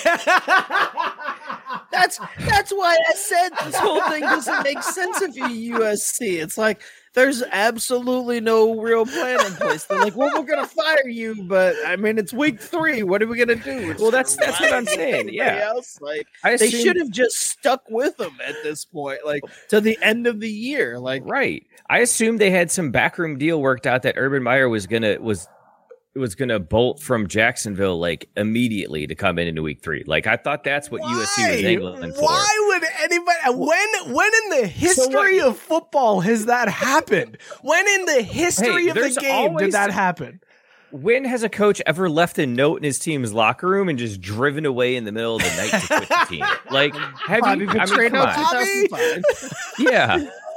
That's why I said this whole thing doesn't make sense if you're USC. It's like there's absolutely no real plan in place. They're like, well, we're going to fire you, but I mean, it's week 3. What are we going to do?
Well, that's what I'm saying. Yeah.
Like, they should have just stuck with him at this point, like to the end of the year. Like,
right. I assumed they had some backroom deal worked out that Urban Meyer was gonna bolt from Jacksonville like immediately to come into week 3. Like, I thought that's what USC was angling for.
Why would anybody? When in the history of football has that happened? When in the history of the game did that happen?
When has a coach ever left a note in his team's locker room and just driven away in the middle of the night to quit the team? Like, have you? I mean, come on.
Bobby?
Yeah.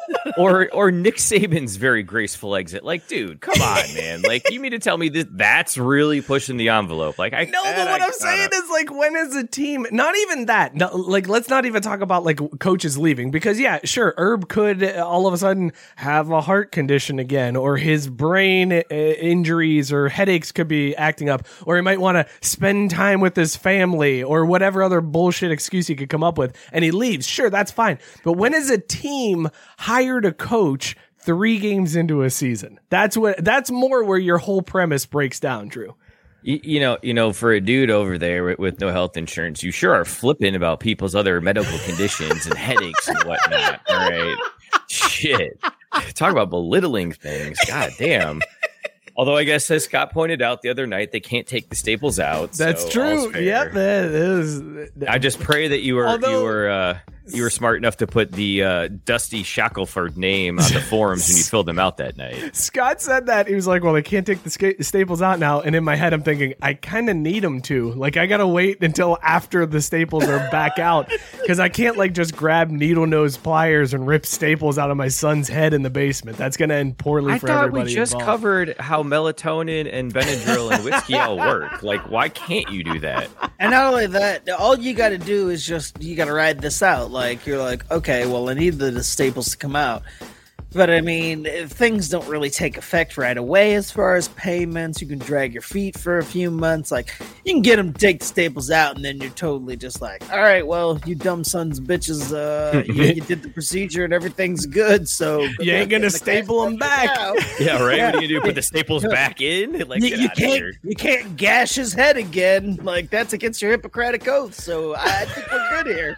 or Nick Saban's very graceful exit. Like, dude, come on, man. Like, you mean to tell me that's really pushing the envelope? Like,
but what I'm saying is, like, when is a team? Not even that. No, like, let's not even talk about like coaches leaving, because yeah, sure, Herb could all of a sudden have a heart condition again, or his brain injuries or headaches could be acting up, or he might want to spend time with his family, or whatever other bullshit excuse he could come up with, and he leaves. Sure, that's fine. But when is a team hired a coach 3 games into a season? That's more where your whole premise breaks down, Drew.
You know, for a dude over there with no health insurance, you sure are flipping about people's other medical conditions and headaches and whatnot. All right, shit. Talk about belittling things. God damn. Although I guess, as Scott pointed out the other night, they can't take the staples out.
That's true. Yep, that is.
I just pray that you were smart enough to put the Dusty Shackelford name on the forums when you filled them out that night.
Scott said that. He was like, well, they can't take the staples out now. And in my head, I'm thinking, I kind of need them to. Like, I got to wait until after the staples are back out, because I can't, like, just grab needle nose pliers and rip staples out of my son's head in the basement. That's going to end poorly for everybody.
I thought we just covered how melatonin and Benadryl and whiskey all work. Like, why can't you do that?
And not only that, all you got to do is you got to ride this out. Like, you're like, okay, well, I need the staples to come out. But I mean, things don't really take effect right away as far as payments. You can drag your feet for a few months. Like, you can get them to take the staples out, and then you're totally just like, all right, well, you dumb sons of bitches, you did the procedure and everything's good, so
you ain't gonna staple them back.
Yeah, right. Yeah. What are you gonna do? Put the staples back in? Like,
you can't gash his head again. Like, that's against your Hippocratic oath. So I think we're good here.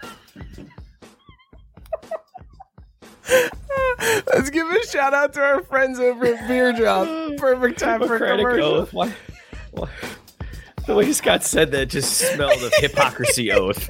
Let's give a shout out to our friends over at Beer Drop. Perfect time for a commercial.
Why? The way Scott said that just smelled of hypocrisy oath.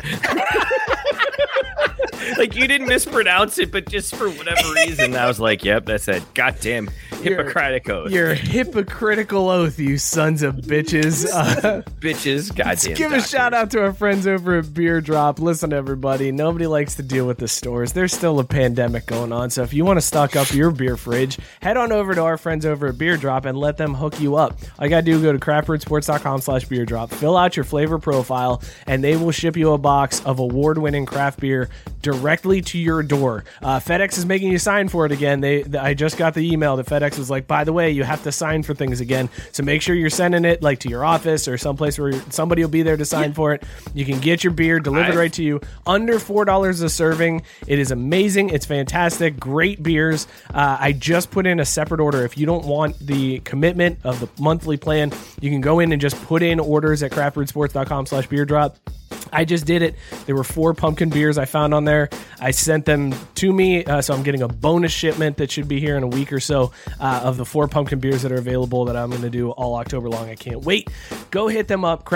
Like, you didn't mispronounce it, but just for whatever reason, I was like, yep, that's that goddamn Hippocratic oath.
Your hypocritical oath, you sons of bitches.
Bitches, goddamn.
Let's give a shout out to our friends over at Beer Drop. Listen, everybody, nobody likes to deal with the stores. There's still a pandemic going on, so if you want to stock up your beer fridge, head on over to our friends over at Beer Drop and let them hook you up. All you gotta do is go to craftbrewsports.com/beerdrop, fill out your flavor profile, and they will ship you a box of award-winning craft beer directly to your door. FedEx is making you sign for it again. I just got the email that FedEx was like, by the way, you have to sign for things again. So make sure you're sending it like to your office or someplace where somebody will be there to sign for it. You can get your beer delivered right to you under $4 a serving. It is amazing. It's fantastic. Great beers. I just put in a separate order. If you don't want the commitment of the monthly plan, you can go in and just put in orders at craftbrewsports.com/beerdrop. I just did it. There were 4 pumpkin beers I found on there. I sent them to me, so I'm getting a bonus shipment that should be here in a week or so of the 4 pumpkin beers that are available that I'm going to do all October long. I can't wait. Go hit them up,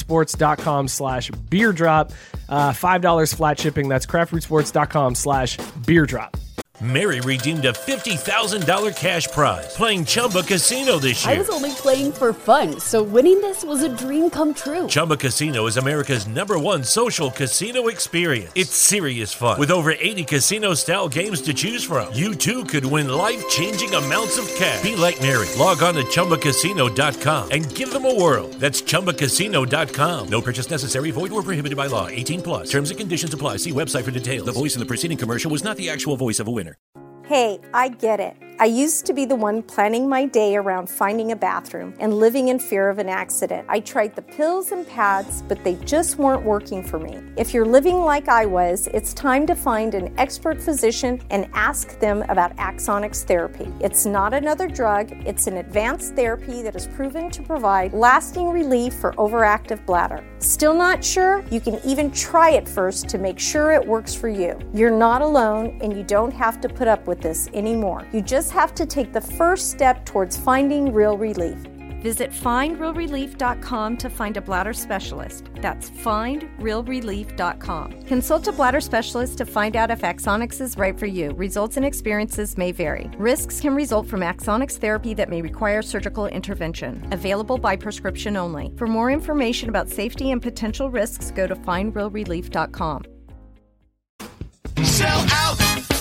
craftbrewsports.com/beerdrop. $5 flat shipping. That's craftbrewsports.com/beerdrop.
Mary redeemed a $50,000 cash prize playing Chumba Casino this year.
I was only playing for fun, so winning this was a dream come true.
Chumba Casino is America's #1 social casino experience. It's serious fun. With over 80 casino-style games to choose from, you too could win life-changing amounts of cash. Be like Mary. Log on to ChumbaCasino.com and give them a whirl. That's ChumbaCasino.com. No purchase necessary. Void where prohibited by law. 18+. Terms and conditions apply. See website for details. The voice in the preceding commercial was not the actual voice of a winner.
Hey, I get it. I used to be the one planning my day around finding a bathroom and living in fear of an accident. I tried the pills and pads, but they just weren't working for me. If you're living like I was, it's time to find an expert physician and ask them about Axonics therapy. It's not another drug. It's an advanced therapy that is proven to provide lasting relief for overactive bladder. Still not sure? You can even try it first to make sure it works for you. You're not alone, and you don't have to put up with this anymore. You just have to take the first step towards finding real relief. Visit findrealrelief.com to find a bladder specialist. That's findrealrelief.com. Consult a bladder specialist to find out if Axonics is right for you. Results and experiences may vary. Risks can result from Axonics therapy that may require surgical intervention. Available by prescription only. For more information about safety and potential risks, go to findrealrelief.com.
Sell out!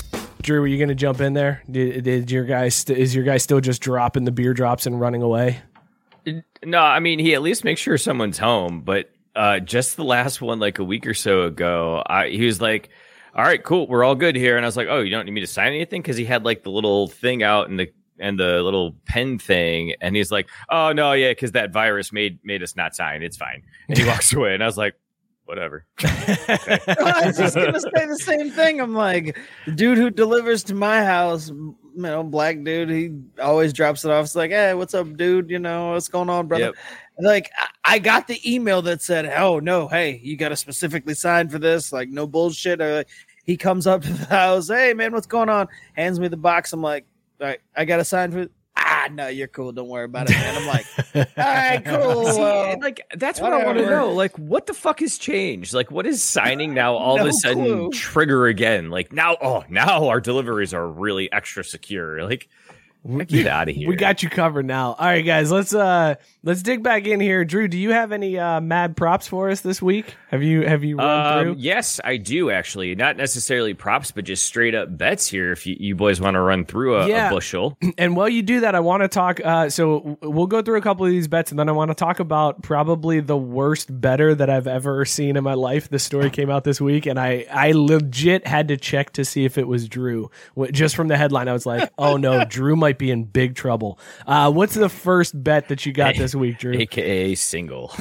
Drew, are you going to jump in there? Is your guy still just dropping the beer drops and running away?
No, I mean, he at least makes sure someone's home. But just the last one, like a week or so ago, he was like, all right, cool, we're all good here. And I was like, oh, you don't need me to sign anything? Because he had like the little thing out and the little pen thing. And he's like, oh, no, yeah, because that virus made us not sign. It's fine. And he walks away. And I was like, whatever.
I was just gonna say the same thing. I'm like, the dude who delivers to my house, black dude, he always drops it off. It's like, hey, what's up, dude? What's going on, brother?
Yep.
Like, I got the email that said, oh no, hey, you got to specifically sign for this, like no bullshit. He comes up to the house, hey man, what's going on? Hands me the box. I'm like, all right, I got to sign for it. No, you're cool. Don't worry about it, man. I'm like, all right, cool.
See, like, that's what I want to know. Like, what the fuck has changed? Like, what is signing now all of a sudden trigger again? Like, now our deliveries are really extra secure. Like, get out of here.
We got you covered now. All right, guys, let's dig back in here. Drew, do you have any mad props for us this week? Have you run through?
Yes, I do actually. Not necessarily props, but just straight up bets here. If you boys want to run through a bushel.
And while you do that, I want to talk. So we'll go through a couple of these bets, and then I want to talk about probably the worst better that I've ever seen in my life. This story came out this week, and I legit had to check to see if it was Drew. Just from the headline, I was like, oh no, Drew might be in big trouble. What's the first bet that you got this week, Drew?
AKA single.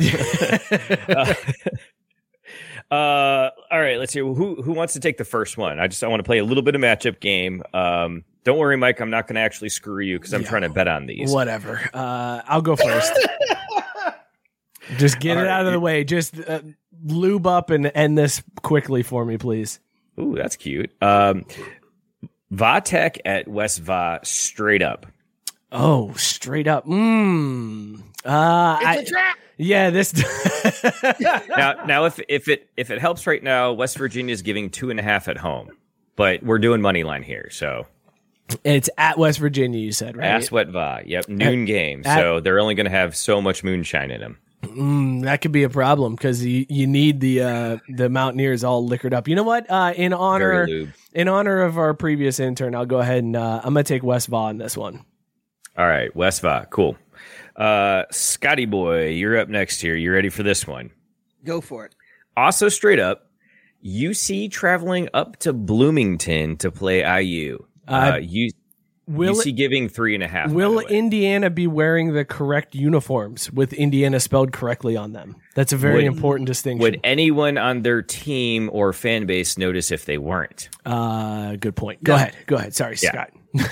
All right, let's see. Who wants to take the first one? I want to play a little bit of matchup game. Don't worry, Mike. I'm not going to actually screw you because I'm trying to bet on these.
Whatever. I'll go first. Just get it out of the way. Just lube up and end this quickly for me, please.
Ooh, that's cute. Vatek at West Va straight up.
Oh, straight up. It's a trap. Yeah, this.
now, if it helps right now, West Virginia is giving 2.5 at home, but we're doing money line here, so
it's at West Virginia. You said right?
At West Va. Yep, noon game. So they're only going to have so much moonshine in them.
That could be a problem because you need the Mountaineers all liquored up. You know what? In honor of our previous intern, I'll go ahead and I'm going to take West Va on this one.
All right, West Va, cool. Scotty boy, you're up next here. You ready for this one?
Go for it.
Also, straight up, UC traveling up to Bloomington to play IU. UC giving 3.5.
Will Indiana be wearing the correct uniforms with Indiana spelled correctly on them? That's a very important distinction.
Would anyone on their team or fan base notice if they weren't?
Good point. Go ahead. Sorry, Scott.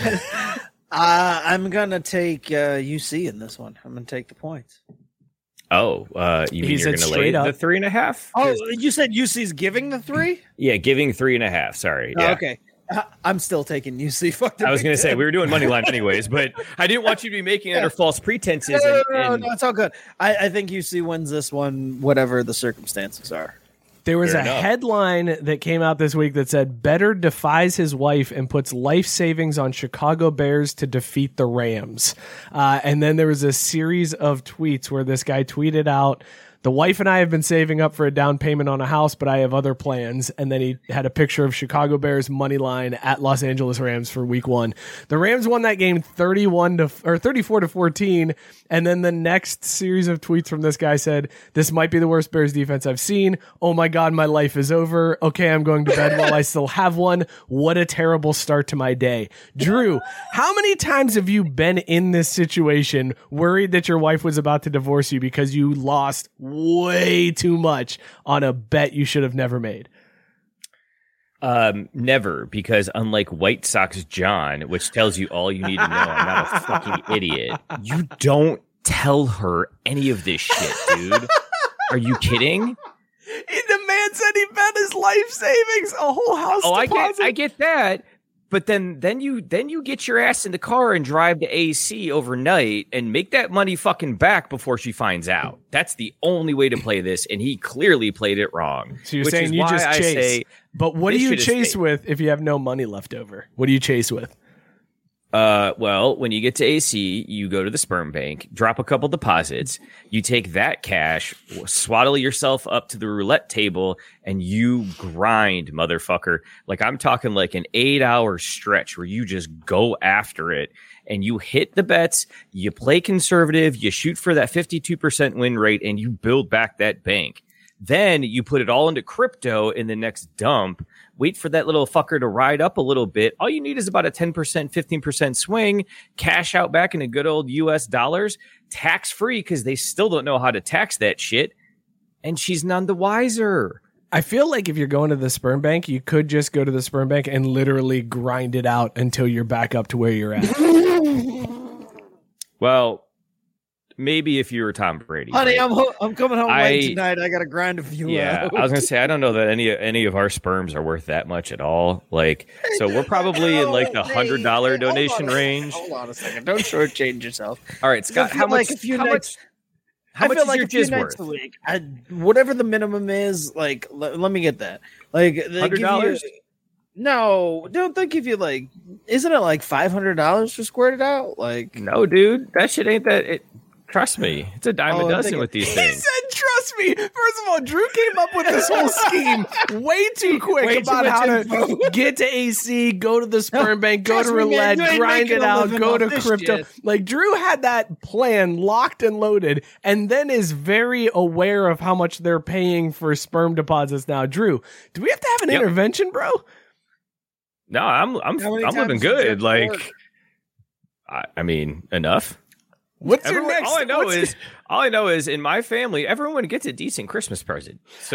I'm going to take UC in this one. I'm going to take the points.
Oh, you mean you're going to lay the 3.5?
Oh, you said UC's giving the 3?
Yeah, giving 3.5. Sorry. Yeah.
Oh, okay. I'm still taking UC. Fuck
I was going to say, we were doing money line anyways, but I didn't want you to be making it under false pretenses.
No, it's all good. I think UC wins this one, whatever the circumstances are.
There was a headline that came out this week that said, Better defies his wife and puts life savings on Chicago Bears to defeat the Rams. And then there was a series of tweets where this guy tweeted out, the wife and I have been saving up for a down payment on a house, but I have other plans. And then he had a picture of Chicago Bears money line at Los Angeles Rams for week 1. The Rams won that game 34-14. And then the next series of tweets from this guy said, this might be the worst Bears defense I've seen. Oh my God, my life is over. Okay, I'm going to bed while I still have one. What a terrible start to my day. Drew, how many times have you been in this situation worried that your wife was about to divorce you because you lost way too much on a bet you should have never made?
Never, because unlike White Sox John, which tells you all you need to know, I'm not a fucking idiot. You don't tell her any of this shit, dude. Are you kidding?
The man said he bet his life savings, a whole house deposit.
I get that. But then you get your ass in the car and drive to AC overnight and make that money fucking back before she finds out. That's the only way to play this, and he clearly played it wrong.
So you're saying you just chase. But what do you chase with if you have no money left over? What do you chase with?
Well, when you get to AC, you go to the sperm bank, drop a couple deposits. You take that cash, swaddle yourself up to the roulette table, and you grind, motherfucker. Like, I'm talking like an 8-hour stretch where you just go after it and you hit the bets. You play conservative, you shoot for that 52% win rate, and you build back that bank. Then you put it all into crypto in the next dump. Wait for that little fucker to ride up a little bit. All you need is about a 10%, 15% swing, cash out back into good old US dollars, tax free because they still don't know how to tax that shit. And she's none the wiser.
I feel like if you're going to the sperm bank, you could just go to the sperm bank and literally grind it out until you're back up to where you're at.
Well, maybe if you were Tom Brady.
Honey, right? I'm coming home late tonight. I got to grind a few out.
I was going to say, I don't know that any of our sperms are worth that much at all. Like, so we're probably in like the $100 donation range.
Hold on a second. Don't shortchange yourself.
All right, Scott, how much is your jizz worth?
Week, whatever the minimum is, like, let me get that. Like,
$100?
No, don't they give you like, isn't it like $500 for squirt it out? Like,
no, dude, that shit ain't that. Trust me, it's a dime a dozen with these things.
He said, trust me. First of all, Drew came up with this whole scheme way too quick about how to get to AC, go to the sperm bank, go to roulette, grind it out, go to crypto. Shit. Like, Drew had that plan locked and loaded and then is very aware of how much they're paying for sperm deposits now. Drew, do we have to have an intervention, bro?
No, I'm living good. Like, I mean, enough.
What's your next?
All I know is in my family, everyone gets a decent Christmas present. So,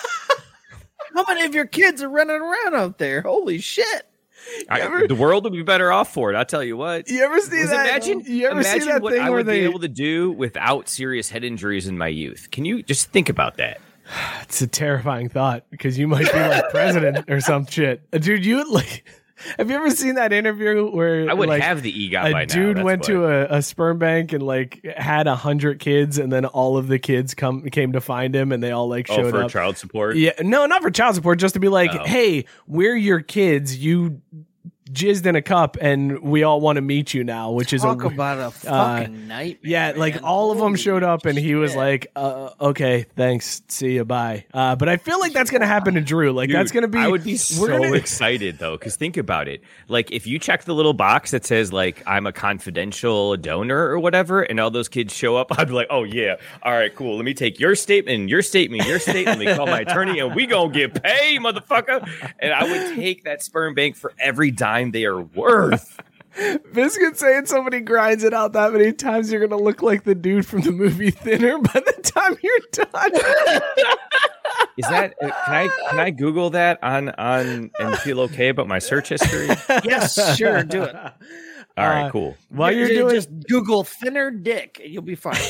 how many of your kids are running around out there? Holy shit!
The world would be better off for it. I'll tell you what.
You ever see that?
Imagine what I would be able to do without serious head injuries in my youth. Can you just think about that?
It's a terrifying thought because you might be like president or some shit, dude. You would like. Have you ever seen that interview where
I would have the EGOT by now?
A dude went to a sperm bank and like had 100 kids, and then all of the kids came to find him, and they all like showed
for
up.
Child support.
Yeah, no, not for child support, just to be like, hey, we're your kids. You jizzed in a cup, and we all want to meet you now. Which is
about a fucking nightmare.
Yeah, like all of them showed up, and he was like, "Okay, thanks, see you, bye." But I feel like that's gonna happen to Drew. Like, dude, that's gonna be.
I would be so excited though, because think about it. Like, if you check the little box that says like I'm a confidential donor or whatever, and all those kids show up, I'd be like, "Oh yeah, all right, cool. Let me take your statement, your statement, your statement. Let me call my attorney, and we gonna get paid, motherfucker." And I would take that sperm bank for every dime they are worth.
Biscuit saying somebody grinds it out that many times, you're gonna look like the dude from the movie Thinner by the time you're done.
Is that can I Google that on and feel okay about my search history?
Yes, sure, do it.
All right, cool.
While you're doing, just Google thinner dick, and you'll be fine.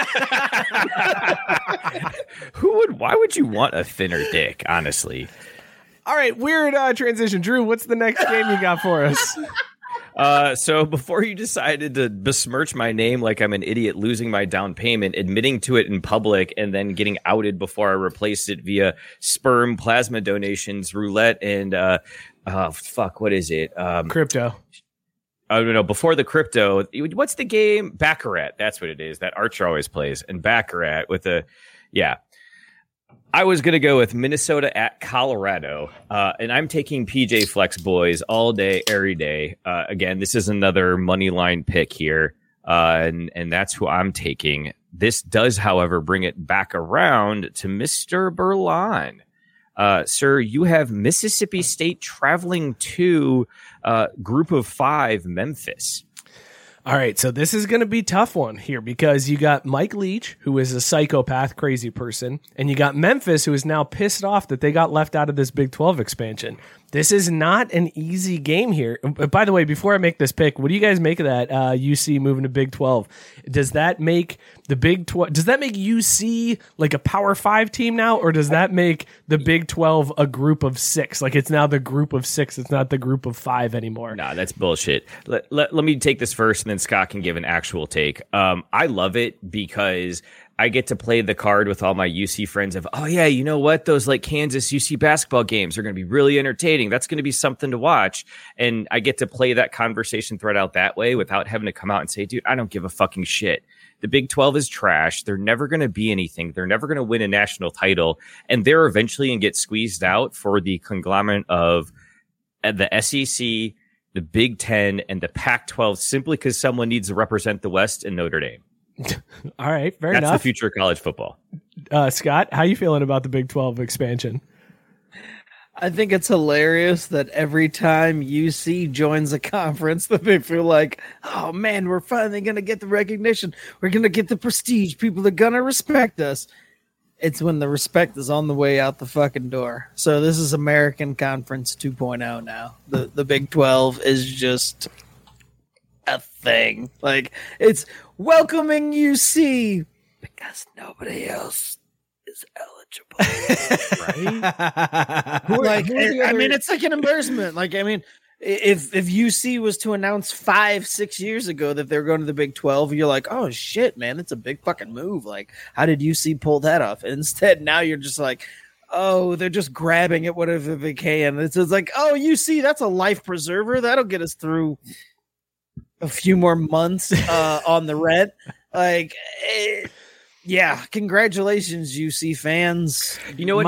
Why would you want a thinner dick, honestly?
All right, weird transition. Drew, what's the next game you got for us?
So before you decided to besmirch my name like I'm an idiot losing my down payment, admitting to it in public, and then getting outed before I replaced it via sperm plasma donations, roulette, and what is it?
Crypto.
Oh, no, before the crypto. What's the game? Baccarat. That's what it is. That Archer always plays. And Baccarat with I was going to go with Minnesota at Colorado, and I'm taking PJ Flex boys all day, every day. Again, this is another money line pick here, and that's who I'm taking. This does, however, bring it back around to Mr. Berlin. Sir, you have Mississippi State traveling to Group of 5 Memphis.
All right, so this is going to be a tough one here because you got Mike Leach, who is a psychopath, crazy person, and you got Memphis, who is now pissed off that they got left out of this Big 12 expansion. This is not an easy game here. By the way, before I make this pick, what do you guys make of that UC moving to Big 12? Does that make the Big 12? Does that make UC like a Power 5 team now, or does that make the Big 12 a group of 6? Like it's now the group of 6. It's not the group of 5 anymore.
Nah, that's bullshit. Let me take this first, and then Scott can give an actual take. I love it because I get to play the card with all my UC friends of, oh yeah, you know what? Those like Kansas UC basketball games are going to be really entertaining. That's going to be something to watch. And I get to play that conversation thread out that way without having to come out and say, dude, I don't give a fucking shit. The Big 12 is trash. They're never going to be anything. They're never going to win a national title. And they're eventually going to get squeezed out for the conglomerate of the SEC, the Big 10, and the Pac-12 simply because someone needs to represent the West and Notre Dame.
All right, fair enough.
That's the future of college football.
Scott, how you feeling about the Big 12 expansion?
I think it's hilarious that every time UC joins a conference, that they feel like, oh man, we're finally going to get the recognition. We're going to get the prestige. People are going to respect us. It's when the respect is on the way out the fucking door. So this is American Conference 2.0 now. The Big 12 is just a thing. Like, it's welcoming UC because nobody else is eligible. Right? It's like an embarrassment. Like, I mean, if UC was to announce 5-6 years ago that they're going to the Big 12, you're like, oh shit, man, it's a big fucking move. Like, how did UC pull that off? And instead, now you're just like, oh, they're just grabbing at whatever they can. It's like, oh, UC, that's a life preserver. That'll get us through a few more months on the rent. Like, yeah, congratulations, UC fans.
You know what?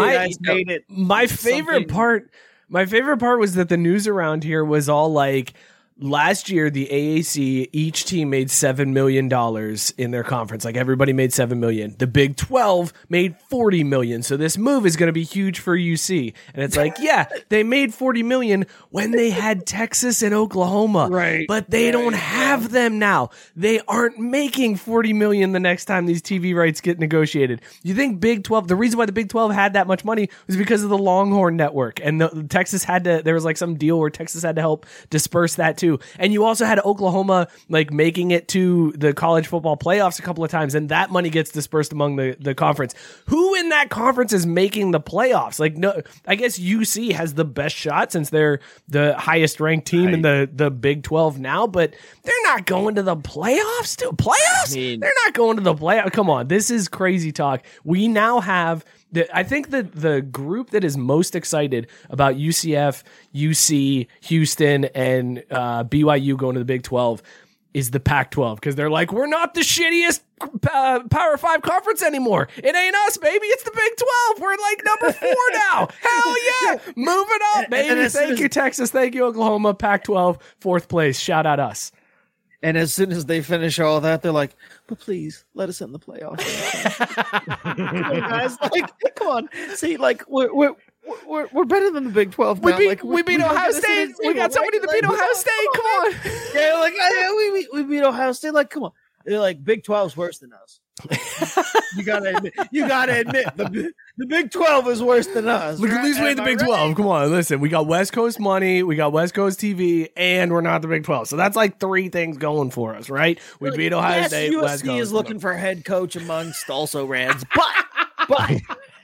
My favorite part was that the news around here was all like, last year, the AAC, each team made $7 million in their conference. Like, everybody made $7 million. The Big 12 made $40 million. So this move is going to be huge for UC. And it's like, yeah, they made $40 million when they had Texas and Oklahoma.
Right.
But they don't have them now. They aren't making $40 million the next time these TV rights get negotiated. You think Big 12, the reason why the Big 12 had that much money was because of the Longhorn Network. And Texas had to, there was like some deal where Texas had to help disperse that too. And you also had Oklahoma like making it to the college football playoffs a couple of times, and that money gets dispersed among the conference. Who in that conference is making the playoffs? Like, no, I guess UC has the best shot since they're the highest ranked team in the Big 12 now, but they're not going to the playoffs. They're not going to the playoffs. Come on, this is crazy talk. We now have I think that the group that is most excited about UCF, UC, Houston, and BYU going to the Big 12 is the Pac-12, because they're like, we're not the shittiest Power 5 conference anymore. It ain't us, baby. It's the Big 12. We're like number 4 now. Hell yeah. Moving up, baby. Thank you, Texas. Thank you, Oklahoma. Pac-12, 4th place. Shout out us.
And as soon as they finish all that, they're like, but please let us in the playoffs. Come on, guys. Like, come on. See, like, we're better than the Big 12 now.
We beat Ohio State. We got somebody to beat Ohio State. Come on.
Yeah, like, we beat Ohio State. Like, come on. They're like, Big 12's worse than us. You gotta admit, the Big 12 is worse than us.
Look, at least we ain't the Big 12. Come on, listen, we got West Coast money, we got West Coast TV, and we're not the Big 12. So that's like 3 things going for us, right? We beat Ohio State.
USC
West Coast
is looking for a head coach amongst also Reds, but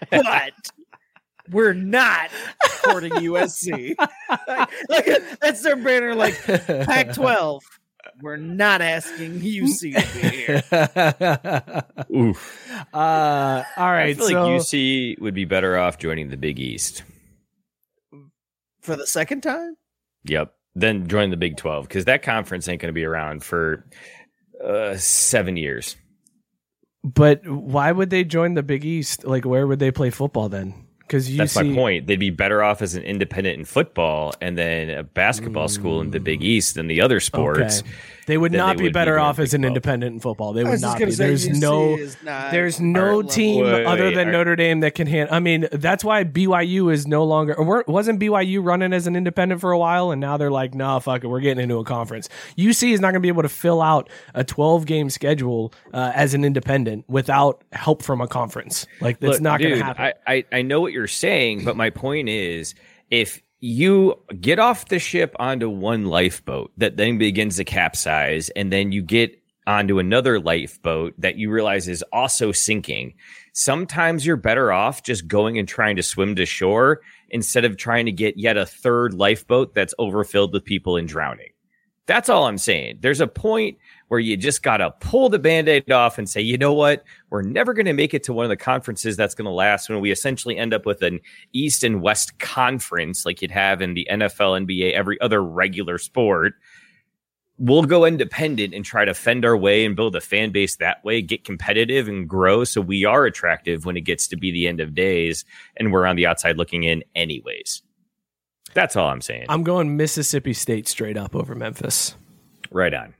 we're not supporting USC. like that's their banner, like Pac-12. We're not asking UC to be here.
Oof.
All right.
I feel like UC would be better off joining the Big East.
For the second time?
Yep. Then join the Big 12, because that conference ain't going to be around for 7 years.
But why would they join the Big East? Like, where would they play football then? Because
that's my point. They'd be better off as an independent in football and then a basketball school in the Big East than the other sports.
Okay. They would not be better off as an independent in football. They would not be. There's no team other than Notre Dame that can handle. I mean, that's why BYU is no longer. Or wasn't BYU running as an independent for a while, and now they're like, nah, fuck it, we're getting into a conference. UC is not going to be able to fill out a 12-game schedule as an independent without help from a conference. Like, that's not going to happen.
I know what you're saying, but my point is, if you get off the ship onto one lifeboat that then begins to capsize, and then you get onto another lifeboat that you realize is also sinking, sometimes you're better off just going and trying to swim to shore instead of trying to get yet a third lifeboat that's overfilled with people and drowning. That's all I'm saying. There's a point where you just got to pull the Band-Aid off and say, you know what? We're never going to make it to one of the conferences that's going to last when we essentially end up with an East and West conference like you'd have in the NFL, NBA, every other regular sport. We'll go independent and try to fend our way and build a fan base that way, get competitive and grow so we are attractive when it gets to be the end of days and we're on the outside looking in anyways. That's all I'm saying.
I'm going Mississippi State straight up over Memphis.
Right on.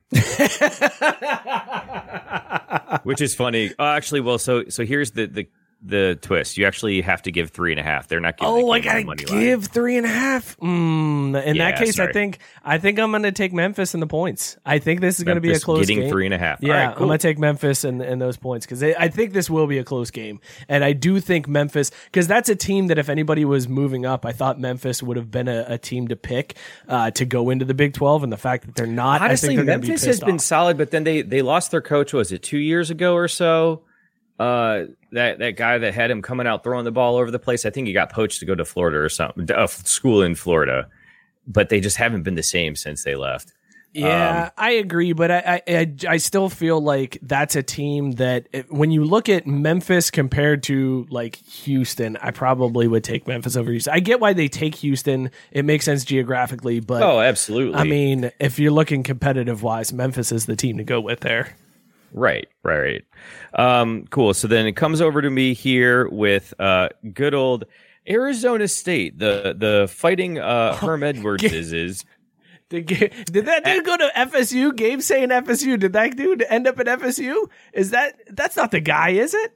Which is funny. Actually, well, so here's the twist. You actually have to give 3.5. They're not giving.
I gotta give 3.5. In that case,
sorry.
I think I'm gonna take Memphis in the points. I think this is gonna be a close
getting
game.
3.5.
Yeah,
right, cool.
I'm gonna take Memphis and those points because I think this will be a close game, and I do think Memphis because that's a team that if anybody was moving up, I thought Memphis would have been a team to pick to go into the Big 12, and the fact that they're not,
honestly,
I think they're
Memphis
be
has been
off.
solid, but then they lost their coach. Was it 2 years ago or so? That guy that had him coming out throwing the ball over the place. I think he got poached to go to Florida or something, a school in Florida, but they just haven't been the same since they left.
Yeah, I agree, but I still feel like that's a team that when you look at Memphis compared to like Houston, I probably would take Memphis over Houston. I get why they take Houston. It makes sense geographically, but
absolutely.
I mean, if you're looking competitive wise, Memphis is the team to go with there.
Right. Cool. So then it comes over to me here with good old Arizona State, the fighting Herm Edwards is.
Did that dude go to FSU? Gabe saying FSU. Did that dude end up at FSU? That's not the guy, is it?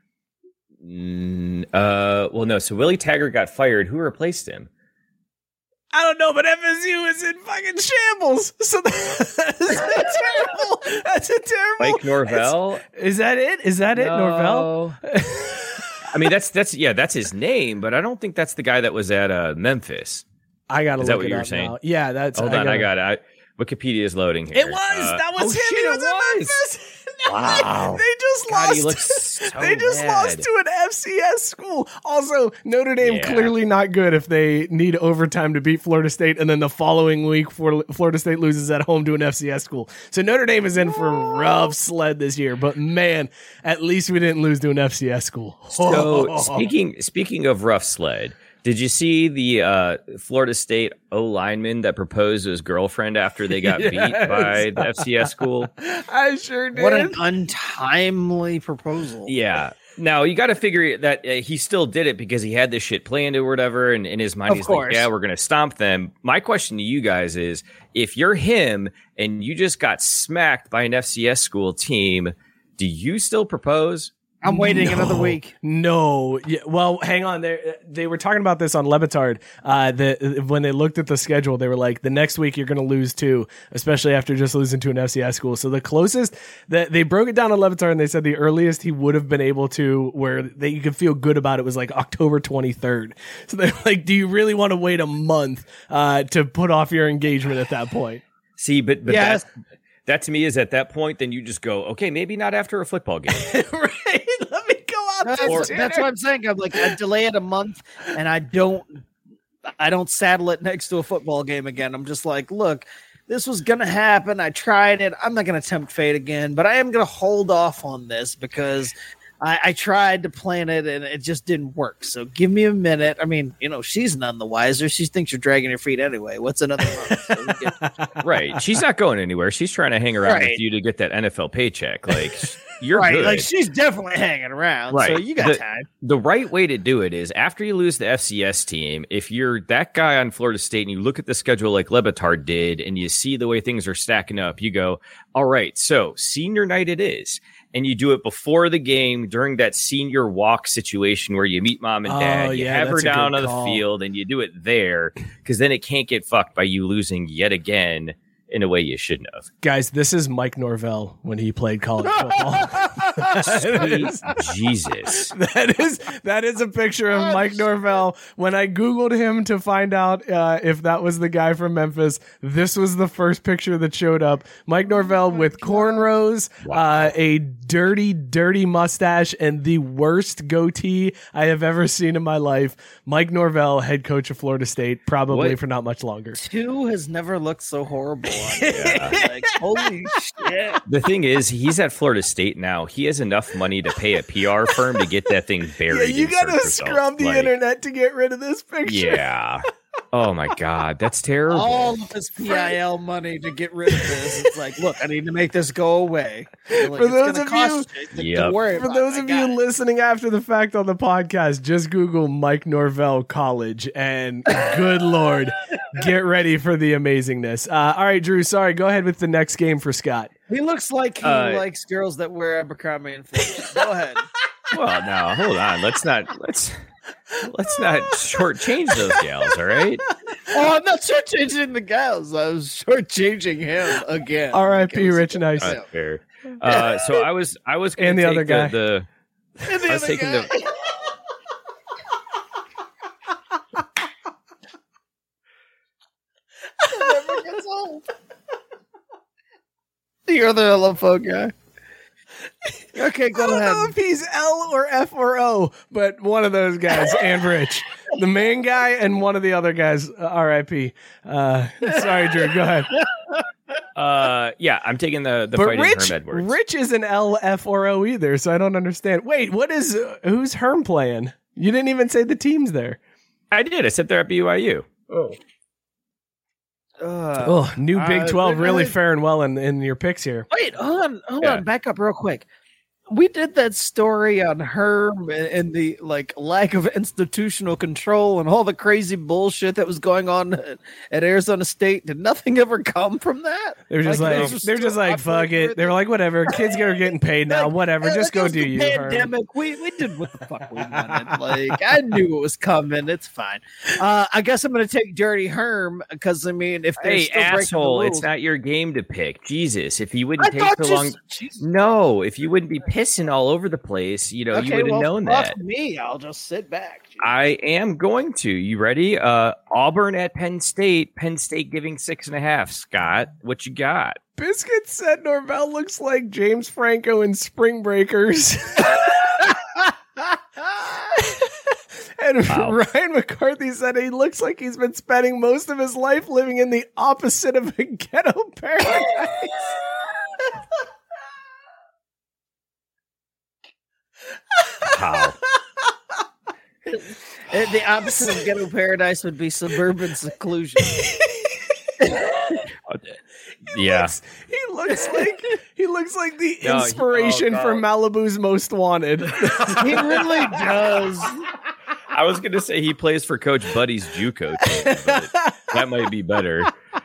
Well, no. So Willie Taggart got fired. Who replaced him?
I don't know, but FSU is in fucking shambles. So that's terrible. That's a terrible.
Mike Norvell.
Is that it? Is that it? Norvell?
I mean, that's his name, but I don't think that's the guy that was at Memphis.
I gotta.
Is that what you were saying?
Now. Yeah, that's.
Hold on, I got it. Wikipedia is loading here.
It was. That was him.
Shit,
He was in Memphis.
Wow.
They just
God,
lost.
he looks so
they just
bad.
lost to an FCS school. Also, Notre Dame clearly not good if they need overtime to beat Florida State, and then the following week, Florida State loses at home to an FCS school. So Notre Dame is in for a rough sled this year. But man, at least we didn't lose to an FCS school.
So speaking of rough sled. Did you see the Florida State O-lineman that proposed to his girlfriend after they got beat by the FCS school?
I sure did.
What an untimely proposal.
Yeah. Now, you got to figure that he still did it because he had this shit planned or whatever, and in his mind, he's like, yeah, we're going to stomp them. My question to you guys is, if you're him and you just got smacked by an FCS school team, do you still propose?
I'm waiting another week.
No. Yeah, well, hang on. They were talking about this on Le Batard. When they looked at the schedule, they were like, the next week you're going to lose too, especially after just losing to an FCS school. So the closest that they broke it down on Le Batard, and they said the earliest he would have been able to, where you could feel good about it, was like October 23rd. So they're like, do you really want to wait a month to put off your engagement at that point?
See, but
yes.
That to me is at that point, then you just go, okay, maybe not after a football game.
Right? Let me go out
That's what I'm saying. I'm like, I delay it a month, and I don't saddle it next to a football game again. I'm just like, look, this was going to happen. I tried it. I'm not going to tempt fate again, but I am going to hold off on this because I tried to plan it and it just didn't work. So give me a minute. I mean, she's none the wiser. She thinks you're dragging your feet anyway. What's another month?
Right. She's not going anywhere. She's trying to hang around with you to get that NFL paycheck. Like, you're
right.
good.
Like, she's definitely hanging around.
Right.
So you got time.
The right way to do it is after you lose the FCS team, if you're that guy on Florida State and you look at the schedule like Le Batard did and you see the way things are stacking up, you go, all right, so senior night it is. And you do it before the game during that senior walk situation where you meet mom and dad, you have her down on the field, and you do it there because then it can't get fucked by you losing yet again in a way you shouldn't have.
Guys, this is Mike Norvell when he played college football.
Jesus.
That is a picture of Mike Norvell. When I Googled him to find out if that was the guy from Memphis, this was the first picture that showed up. Mike Norvell with cornrows, a dirty mustache, and the worst goatee I have ever seen in my life. Mike Norvell, head coach of Florida State, probably for not much longer.
2 has never looked so horrible. Like, holy shit.
The thing is, he's at Florida State now. He has enough money to pay a PR firm to get that thing buried.
You got to scrub the internet to get rid of this picture.
Yeah. Oh my God, that's terrible.
All of this PIL money to get rid of this. It's like, look, I need to make this go away. Like,
for those of you
listening
after the fact on the podcast, just Google Mike Norvell College, and good Lord, get ready for the amazingness. All right, Drew, sorry, go ahead with the next game for Scott.
He looks like he likes girls that wear Abercrombie and Fitch. Go ahead.
Well, now hold on. Let's not shortchange those gals, all right?
Oh, I'm not shortchanging the gals. I was shortchanging him again.
R.I.P. Rich Nice.
Fair. So I was going
and the other guy.
I was taking the.
Never gets old. You're the LFO guy. Okay, go ahead.
I don't know if he's L or F or O, but one of those guys, and Rich. The main guy and one of the other guys, RIP. Sorry, Drew, go ahead.
Yeah, I'm taking the fighting Herm Edwards.
Rich isn't L, F, or O either, so I don't understand. Wait, who's Herm playing? You didn't even say the teams there.
I did. I said they're at BYU.
New Big 12 really faring well in your picks here.
Wait, hold on, back up real quick. We did that story on Herm and the lack of institutional control and all the crazy bullshit that was going on at Arizona State. Did nothing ever come from that?
They're just like fuck it. They were like, whatever. Kids are getting paid now. Whatever. Just go do you.
Pandemic. We did what the fuck we wanted. I knew it was coming. It's fine. I guess I'm going to take Dirty Herm because if they still
asshole,
breaking the rules,
it's not your game to pick. Jesus, if you wouldn't take so long. No, if you wouldn't be pissing all over the place, you would have known that.
Me, I'll just sit back. Geez.
I am going to. You ready? Auburn at Penn State. Penn State giving 6.5. Scott, what you got?
Biscuit said Norvell looks like James Franco in Spring Breakers. And Ryan McCarthy said he looks like he's been spending most of his life living in the opposite of a ghetto paradise.
Wow.
The opposite of ghetto paradise would be suburban seclusion.
Yeah,
he looks like the inspiration for Malibu's Most Wanted.
He really does.
I was going to say he plays for Coach Buddy's JUCO team, but that might be better.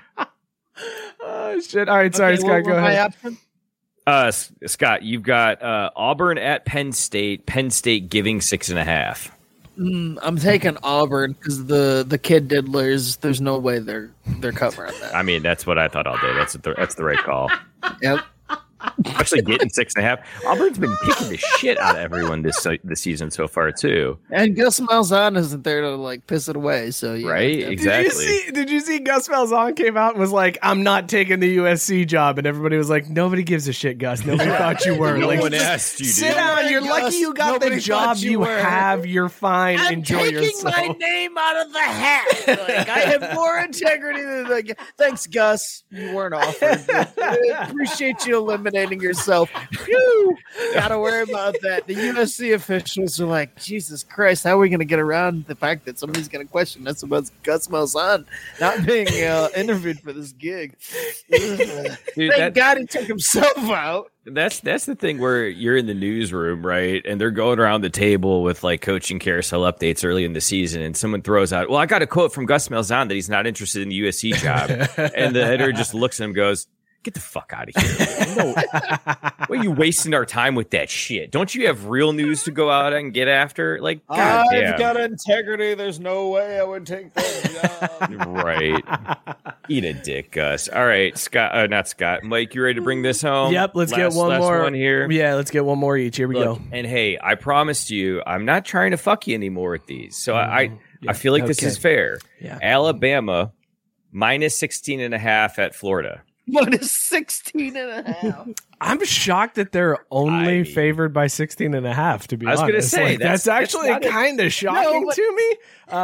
Oh shit! All right, sorry, Scott. Go ahead.
Scott, you've got Auburn at Penn State. Penn State giving 6.5.
I'm taking Auburn because the kid diddlers. There's no way they're covering that.
I mean, that's what I thought all day. That's the right call.
Yep.
Actually, getting 6.5. Auburn's been kicking the shit out of everyone this season so far too.
And Gus Malzahn isn't there to piss it away. So yeah,
right, exactly.
Did you see Gus Malzahn came out and was like, "I'm not taking the USC job," and everybody was like, "Nobody gives a shit, Gus. Nobody thought you were."
No one asked you.
Sit down. You're lucky you got the job you have. You're fine. Enjoy yourself.
I'm taking my name out of the hat. I have more integrity than thanks, Gus. You weren't offered. I appreciate you eliminating yourself. Whew. Gotta worry about that. The USC officials are like, Jesus Christ, how are we going to get around the fact that somebody's going to question us about Gus Malzahn not being interviewed for this gig? Dude, thank God he took himself out.
That's the thing where you're in the newsroom, right? And they're going around the table with coaching carousel updates early in the season, and someone throws out, "Well, I got a quote from Gus Malzahn that he's not interested in the USC job," and the editor just looks at him and goes, Get the fuck out of here. No. Why are you wasting our time with that shit? Don't you have real news to go out and get after? Like, God damn.
I've got integrity. There's no way I would take that job.
Right. Eat a dick, Gus. All right, Scott. Not Scott. Mike, you ready to bring this home?
Yep, let's get one more.
One here.
Yeah, let's get one more each. Here we go.
And hey, I promised you, I'm not trying to fuck you anymore with these. So I feel like this is fair.
Yeah.
Alabama minus 16.5 at Florida.
Minus 16.5.
I'm shocked that they're only favored by 16.5, to be honest.
I was going to say,
like, that's actually kind of shocking to me.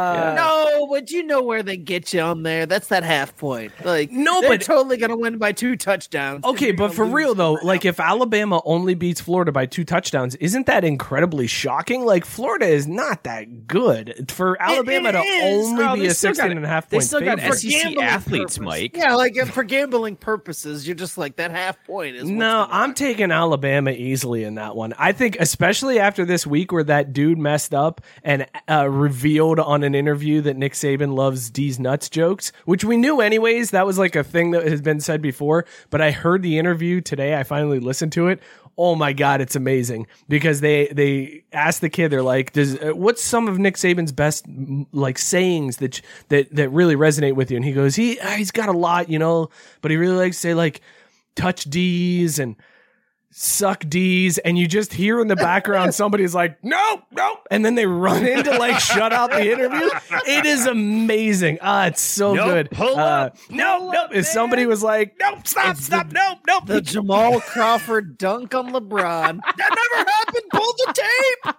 No, but you know where they get you on there. That's that half point. Like,
no,
they're
but
totally going to win by 2 touchdowns.
Okay, but for real though, like if Alabama only beats Florida by 2 touchdowns, isn't that incredibly shocking? Like Florida is not that good for Alabama to only be a 16.5 point.
They still got
favorite.
SEC athletes, Mike.
Yeah, like for gambling purposes, you're just like that half point is.
No, I'm taking Alabama easily in that one. I think, especially after this week where that dude messed up and revealed on an interview that Nick Saban loves D's nuts jokes, which we knew anyways. That was like a thing that has been said before. But I heard the interview today. I finally listened to it. Oh my God, it's amazing because they asked the kid, they're like, what's some of Nick Saban's best like sayings that really resonate with you? And he goes, he's got a lot, but he really likes to say like touch D's and suck D's, and you just hear in the background somebody's like, nope, and then they run in to like shut out the interview. It is amazing. It's so good.
Pull up.
Nope. If somebody was like, nope, stop, nope.
The Jamal Crawford dunk on LeBron. That never happened. Pull the tape.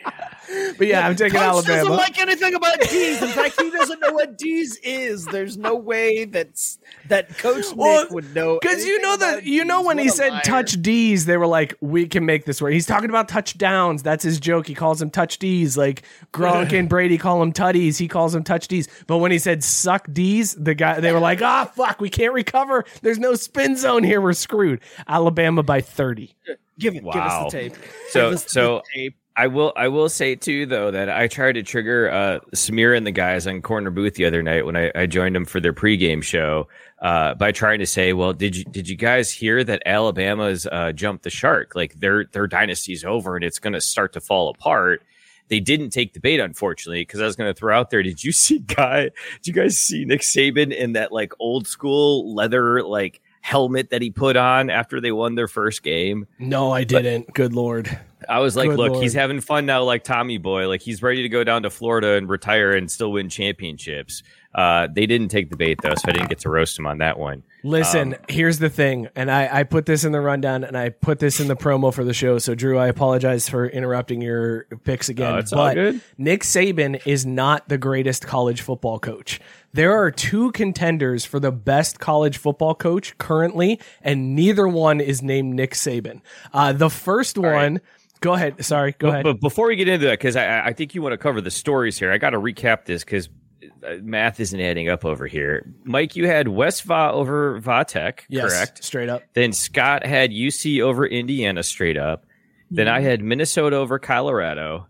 But yeah, I'm taking
Coach
Alabama.
Doesn't like anything about D's. In fact, he doesn't know what D's is. There's no way that Coach Nick would know.
Because when he said touch D's, they were like, we can make this work. He's talking about touchdowns. That's his joke. He calls them touch D's. Like Gronk and Brady call him tutties. He calls them touch D's. But when he said suck D's, they were like, fuck, we can't recover. There's no spin zone here. We're screwed. Alabama by 30.
Give us the tape.
So I will say too though that I tried to trigger Samir and the guys on Corner Booth the other night when I joined them for their pregame show by trying to say, well, did you guys hear that Alabama's jumped the shark? Like their dynasty's over and it's going to start to fall apart. They didn't take the bait, unfortunately, because I was going to throw out there. Did you guys see Nick Saban in that like old school leather like helmet that he put on after they won their first game?
No, I didn't. Good Lord.
I was like, look,
Lord.
He's having fun now like Tommy Boy. Like he's ready to go down to Florida and retire and still win championships. They didn't take the bait, though, so I didn't get to roast him on that one.
Listen, here's the thing, and I put this in the rundown, and I put this in the promo for the show, so Drew, I apologize for interrupting your picks again.
It's all good.
Nick Saban is not the greatest college football coach. There are 2 contenders for the best college football coach currently, and neither one is named Nick Saban. The first one... Right. Go ahead. Sorry, go ahead.
But before we get into that, because I think you want to cover the stories here, I got to recap this because math isn't adding up over here. Mike, you had West Va over Vatech, correct?
Straight up.
Then Scott had UC over Indiana, straight up. Then I had Minnesota over Colorado.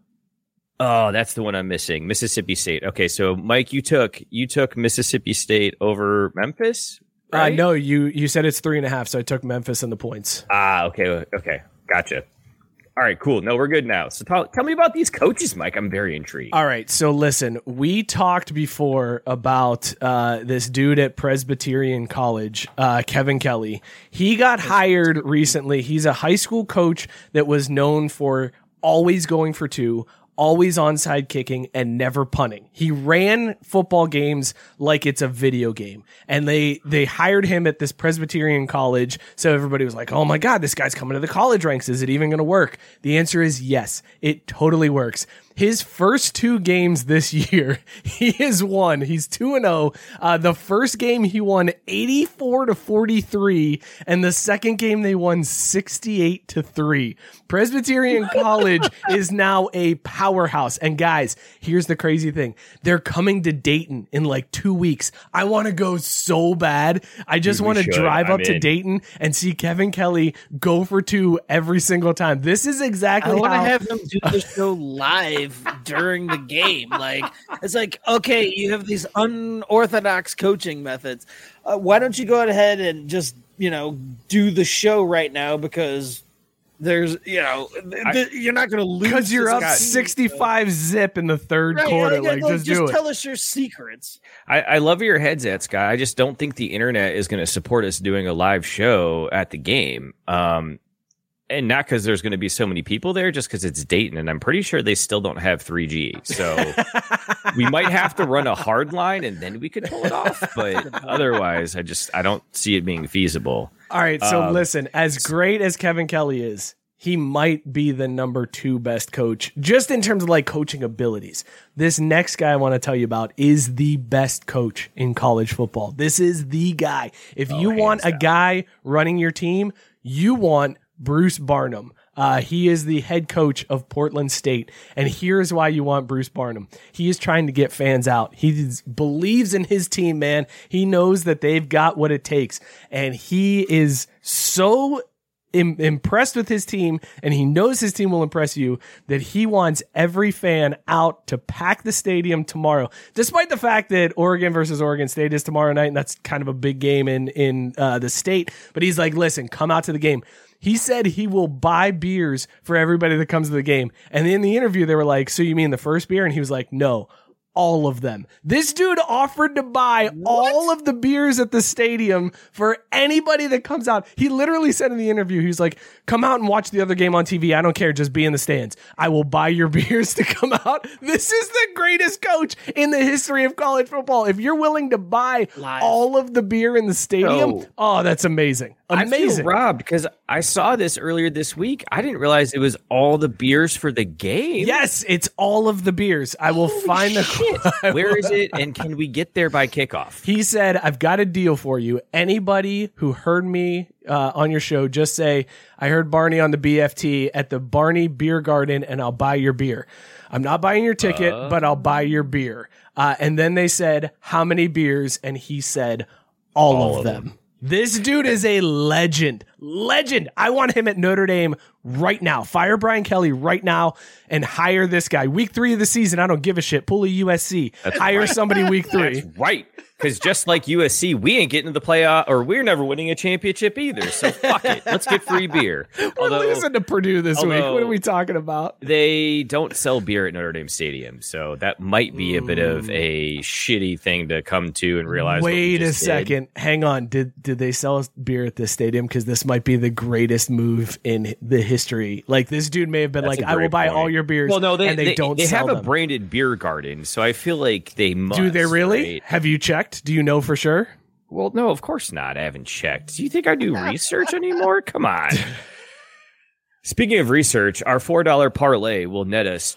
Oh, that's the one I'm missing. Mississippi State. Okay, so Mike, you took Mississippi State over Memphis, right?
No, you said it's 3.5, so I took Memphis and the points.
Okay, gotcha. All right, cool. No, we're good now. So tell me about these coaches, Mike. I'm very intrigued.
All right, so listen, we talked before about this dude at Presbyterian College, Kevin Kelly. He got hired recently. He's a high school coach that was known for always going for 2, always onside kicking, and never punting. He ran football games like it's a video game. And they hired him at this Presbyterian college. So everybody was like, oh my God, this guy's coming to the college ranks. Is it even going to work? The answer is yes, it totally works. His first 2 games this year, he has won. He's 2-0. The first game he won 84-43, and the second game they won 68-3. Presbyterian College is now a powerhouse. And guys, here's the crazy thing. They're coming to Dayton in like 2 weeks. I want to go so bad. I just want to drive up to Dayton and see Kevin Kelly go for 2 every single time. This is exactly
I want to have them do the show live during the game. Like, it's like, okay, you have these unorthodox coaching methods. Why don't you go ahead and just do the show right now because there's, you're not going to lose
because you're up
guy.
65-0 in the third quarter. Just do it.
Tell us your secrets.
I love where your head's at, Scott. I just don't think the internet is going to support us doing a live show at the game. And not because there's going to be so many people there, just because it's Dayton, and I'm pretty sure they still don't have 3G. So we might have to run a hard line, and then we could pull it off. But otherwise, I don't see it being feasible.
All right, so listen, as great as Kevin Kelly is, he might be the number 2 best coach, just in terms of coaching abilities. This next guy I want to tell you about is the best coach in college football. This is the guy. If you want a guy running your team, you want Bruce Barnum. He is the head coach of Portland State. And here's why you want Bruce Barnum. He is trying to get fans out. He believes in his team, man. He knows that they've got what it takes. And he is so impressed with his team, and he knows his team will impress you, that he wants every fan out to pack the stadium tomorrow, despite the fact that Oregon versus Oregon State is tomorrow night, and that's kind of a big game in the state. But he's like, listen, come out to the game. He said he will buy beers for everybody that comes to the game. And in the interview, they were like, so you mean the first beer? And he was like, no, all of them. This dude offered to buy all of the beers at the stadium for anybody that comes out. He literally said in the interview, he was like, come out and watch the other game on TV. I don't care. Just be in the stands. I will buy your beers to come out. This is the greatest coach in the history of college football. If you're willing to buy all of the beer in the stadium, that's amazing. Amazing.
I feel robbed because I saw this earlier this week. I didn't realize it was all the beers for the game.
Yes, it's all of the beers. I will find the.
Where is it, and can we get there by kickoff?
He said, I've got a deal for you. Anybody who heard me on your show, just say, I heard Barney on the BFT at the Barney Beer Garden, and I'll buy your beer. I'm not buying your ticket, but I'll buy your beer. And then they said, how many beers? And he said, all of them. This dude is a legend. Legend. I want him at Notre Dame right now. Fire Brian Kelly right now and hire this guy. Week 3 of the season, I don't give a shit. Pull a USC. Hire somebody week 3.
That's right. Because just like USC, we ain't getting to the playoff, or we're never winning a championship either. So fuck it. Let's get free beer.
We're losing to Purdue this week. What are we talking about?
They don't sell beer at Notre Dame Stadium, so that might be a bit of a shitty thing to come to and realize.
Wait a second. Hang on. Did they sell beer at this stadium? Because this might be the greatest move in the history. Like, this dude may have been I will buy all your beers.
Well, no,
and they don't
They
sell
have
them.
a branded beer garden, so I feel like they must.
Do they really?
Right?
Have you checked? Do you know for sure?
Well, no, of course not. I haven't checked. Do you think I do research anymore? Come on. Speaking of research, our $4 parlay will net us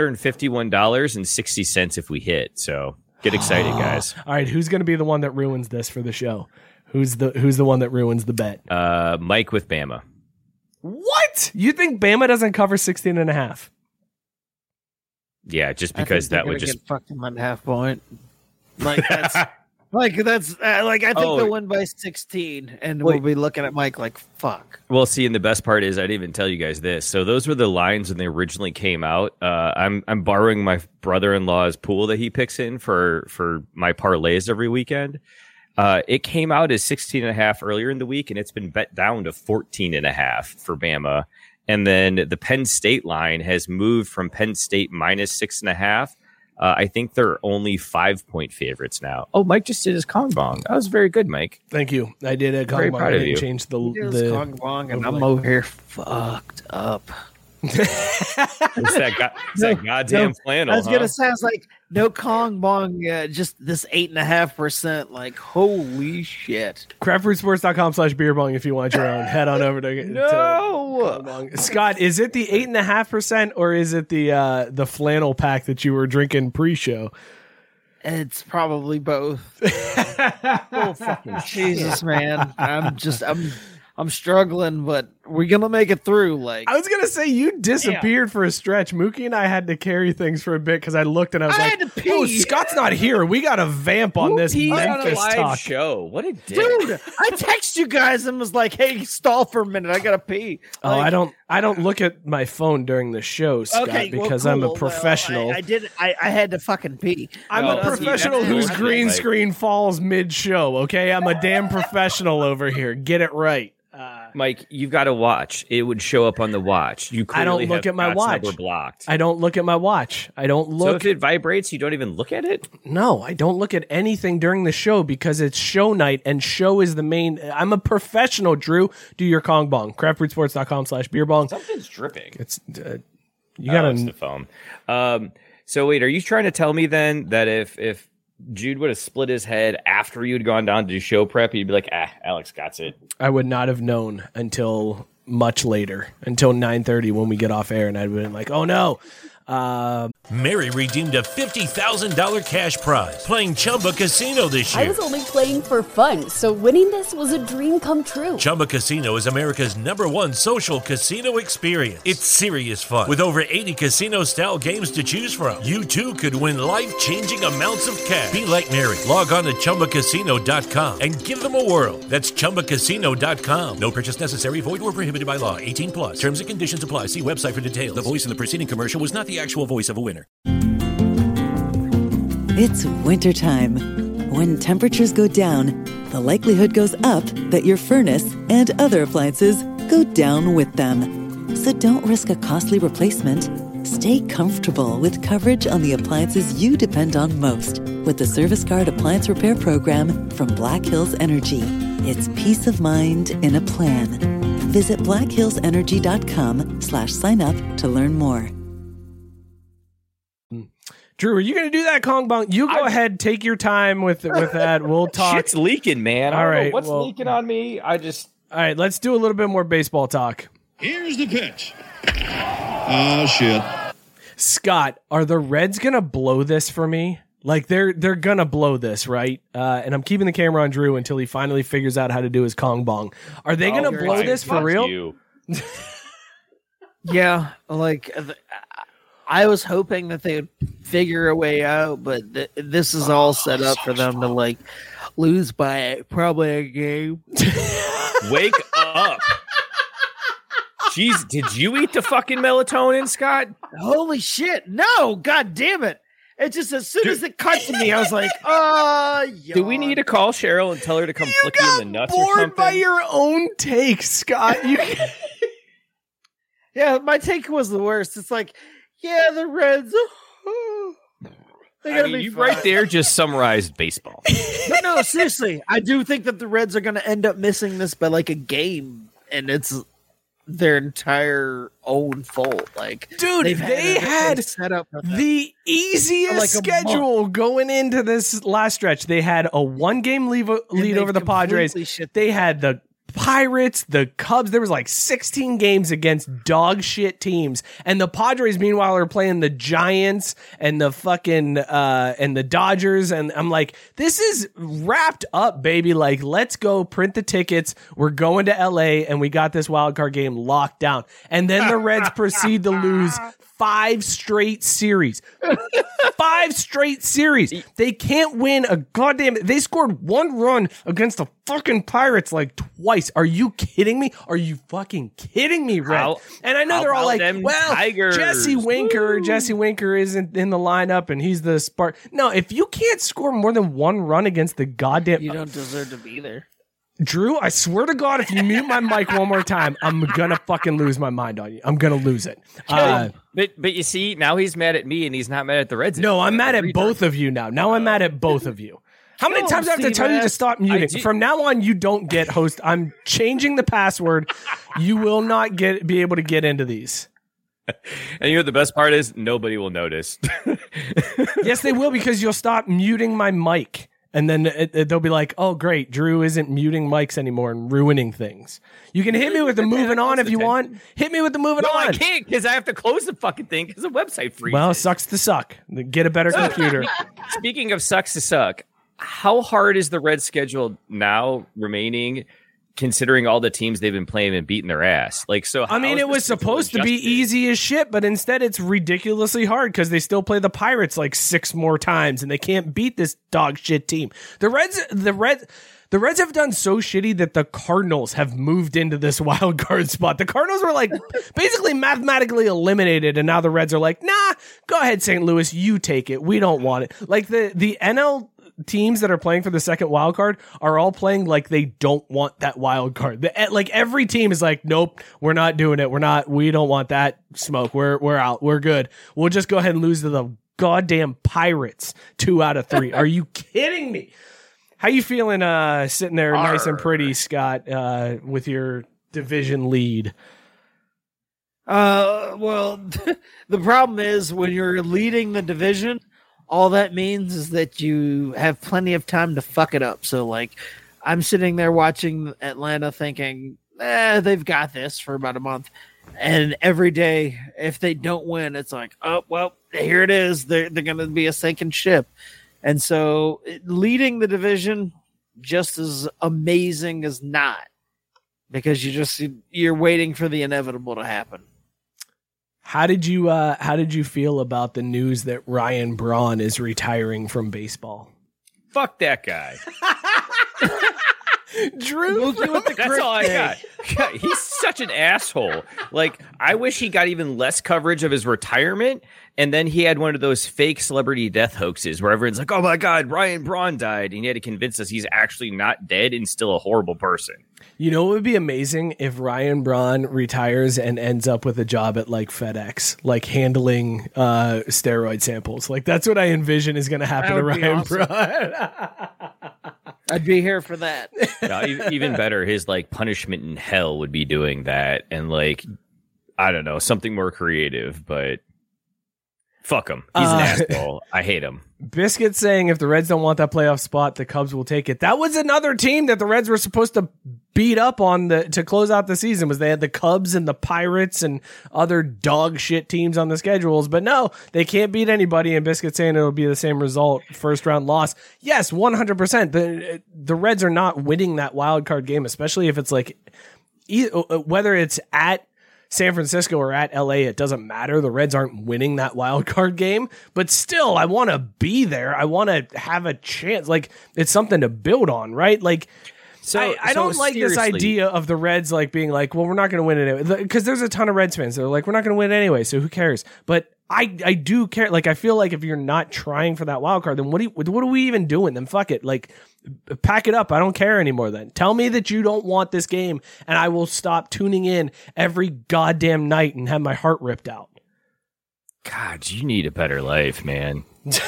$251.60 if we hit. So get excited, guys.
All right, who's going to be the one that ruins this for the show? Who's the one that ruins the bet?
Mike with Bama.
What? You think Bama doesn't cover 16.5?
Yeah, just because that would just
get fucked in 1.5 point. Like that's I think they'll win by 16, and we'll be looking at Mike like fuck.
Well, see, and the best part is I didn't even tell you guys this. So those were the lines when they originally came out. I'm borrowing my brother-in-law's pool that he picks in for my parlays every weekend. It came out as 16.5 earlier in the week, and it's been bet down to 14.5 for Bama. And then the Penn State line has moved from Penn State minus 6.5. I think they're only 5-point favorites now. Oh, Mike just did his Kong Bong. That was very good, Mike.
Thank you. I did a Kong Bong. I didn't change the
Kong Bong, and I'm over here fucked up.
It's that goddamn flannel.
I was gonna say, I was like, no Kong Bong, just this 8.5%. Like, holy shit!
Craftbrewsports.com/beerbong if you want your own. Head on over to Scott, is it the 8.5% or is it the flannel pack that you were drinking pre-show?
It's probably both. Oh fucking Jesus, man! I'm struggling, but we gonna make it through? Like,
I was gonna say you disappeared for a stretch. Mookie and I had to carry things for a bit because I looked and I was
had to pee.
"Oh, Scott's not here. We got to vamp on this
on a
Memphis
live
talk."
show. What a dick.
dude, I text you guys and was like, "Hey, stall for a minute. I gotta pee."
Oh, I don't look at my phone during the show, Scott, because I'm a professional.
I had to fucking pee.
I'm a professional whose green screen falls mid-show. Okay, I'm a damn professional over here. Get it right.
Mike, you've got to watch. It would show up on the watch. You
I don't
clearly
look
have
at my
Scott's
watch.
number blocked.
I don't look at my watch. I don't look.
So if it vibrates, you don't even look at it?
No, I don't look at anything during the show because it's show night and show is the main. I'm a professional, Drew. Do your Kong Bong. craftbrewsports.com/beerbong.
Something's dripping.
It's you gotta.
It's the foam. So wait, are you trying to tell me then that if Jude would have split his head after you'd gone down to do show prep, you'd be like, Alex got it.
I would not have known until much later, until 9:30 when we get off air, and I'd been like, "Oh no."
Mary redeemed a $50,000 cash prize playing Chumba Casino this year.
I was only playing for fun, so winning this was a dream come true.
Chumba Casino is America's #1 social casino experience. It's serious fun. With over 80 casino-style games to choose from, you too could win life-changing amounts of cash. Be like Mary. Log on to ChumbaCasino.com and give them a whirl. That's ChumbaCasino.com. No purchase necessary. Void where prohibited by law. 18 plus. Terms and conditions apply. See website for details. The voice in the preceding commercial was not the actual voice of a winner.
It's wintertime. When temperatures go down, the likelihood goes up that your furnace and other appliances go down with them. So don't risk a costly replacement. Stay comfortable with coverage on the appliances you depend on most with the Service Guard Appliance Repair Program from Black Hills Energy. It's peace of mind in a plan. Visit blackhillsenergy.com/sign up to learn more.
Drew, are you going to do that Kong Bong? You go ahead, take your time with that. We'll talk.
Shit's leaking, man.
All right,
what's leaking on me?
All right, let's do a little bit more baseball talk.
Here's the pitch. Oh, shit.
Scott, are the Reds going to blow this for me? Like, they're going to blow this, right? And I'm keeping the camera on Drew until he finally figures out how to do his Kong Bong. Are they going to blow this for real?
Yeah, like... I was hoping that they would figure a way out, but this is all set up for them to like lose by probably a game.
Wake up. Jeez, did you eat the fucking melatonin, Scott?
Holy shit. No, god damn it. It just, as soon as it cut to me, I was like,
do we need to call Cheryl and tell her to come flick you in the nuts or something?
Bored by your own take, Scott.
Yeah, my take was the worst. It's like, yeah, the Reds.
You right there just summarized baseball.
No, seriously. I do think that the Reds are going to end up missing this by like a game, and it's their entire own fault. Like,
dude, they had
set up
the easiest schedule going into this last stretch. They had a 1-game lead over the Padres. They had the Pirates, the Cubs. There was like 16 games against dog shit teams, and the Padres meanwhile are playing the Giants and the fucking and the Dodgers, and I'm like, this is wrapped up, baby. Like, let's go print the tickets. We're going to LA and we got this wild card game locked down. And then the Reds proceed to lose 5 straight series. 5 straight series. They can't win a goddamn. They scored 1 run against the fucking Pirates like twice. Are you kidding me? Are you fucking kidding me, Red? And I know they're all like, well,
Tigers.
Jesse Winker isn't in the lineup and he's the spark. No, if you can't score more than 1 run against the goddamn,
you don't deserve to be there.
Drew, I swear to God, if you mute my mic one more time, I'm gonna fucking lose my mind on you. I'm gonna lose it.
But you see, now he's mad at me and he's not mad at the Reds.
No, I'm mad at both of you now. Now I'm mad at both of you. How many times do I have to tell you to stop muting? From now on, you don't get host. I'm changing the password. You will not be able to get into these.
And you know what the best part is? Nobody will notice.
Yes, they will, because you'll stop muting my mic. And then they'll be like, oh, great, Drew isn't muting mics anymore and ruining things. You can hit me with the moving on if you want. Hit me with the moving on.
No, I can't, because I have to close the fucking thing because the website freezes.
Well, sucks to suck. Get a better computer.
Speaking of sucks to suck, how hard is the Reds schedule now remaining considering all the teams they've been playing and beating their ass. Like, so
I mean, it was supposed to be easy as shit, but instead it's ridiculously hard because they still play the Pirates like 6 more times and they can't beat this dog shit team. The Reds have done so shitty that the Cardinals have moved into this wild card spot. The Cardinals were like basically mathematically eliminated, and now the Reds are like, nah, go ahead, St. Louis, you take it. We don't want it. Like the NL teams that are playing for the second wild card are all playing like they don't want that wild card. Like every team is like, nope, we're not doing it. We don't want that smoke. We're out. We're good. We'll just go ahead and lose to the goddamn Pirates 2 out of 3. Are you kidding me? How you feeling sitting there nice and pretty, Scott, with your division lead?
Well, the problem is when you're leading the division, all that means is that you have plenty of time to fuck it up. So, like, I'm sitting there watching Atlanta thinking, they've got this for about a month. And every day, if they don't win, it's like, oh, well, here it is. They're going to be a sinking ship. And so leading the division just as amazing as not, because you're waiting for the inevitable to happen.
How did you feel about the news that Ryan Braun is retiring from baseball?
Fuck that guy.
Drew,
that's all I got. God, he's such an asshole. Like, I wish he got even less coverage of his retirement, and then he had one of those fake celebrity death hoaxes where everyone's like, oh my God, Ryan Braun died, and he had to convince us he's actually not dead and still a horrible person.
You know what would be amazing if Ryan Braun retires and ends up with a job at like FedEx, like handling steroid samples. Like, that's what I envision is going to happen to Ryan Braun.
I'd be here for that.
No, even better, his like punishment in hell would be doing that, and like, I don't know, something more creative, but fuck him. He's an asshole. I hate him.
Biscuit saying if the Reds don't want that playoff spot, the Cubs will take it. That was another team that the Reds were supposed to beat up on to close out the season. Was they had the Cubs and the Pirates and other dog shit teams on the schedules, but no, they can't beat anybody. And Biscuit saying it'll be the same result, first round loss. Yes, 100%. The Reds are not winning that wild card game, especially if it's like whether it's at San Francisco or at LA, it doesn't matter. The Reds aren't winning that wild card game, but still, I want to be there. I want to have a chance. Like, it's something to build on, right? Like, so I don't like this idea of the Reds like being like, well, we're not going to win it anyway. Because there's a ton of Reds fans that are like, we're not going to win anyway, so who cares? But I do care. Like, I feel like if you're not trying for that wild card, then what are we even doing? Then fuck it. Like, pack it up. I don't care anymore then. Tell me that you don't want this game, and I will stop tuning in every goddamn night and have my heart ripped out.
God, you need a better life, man.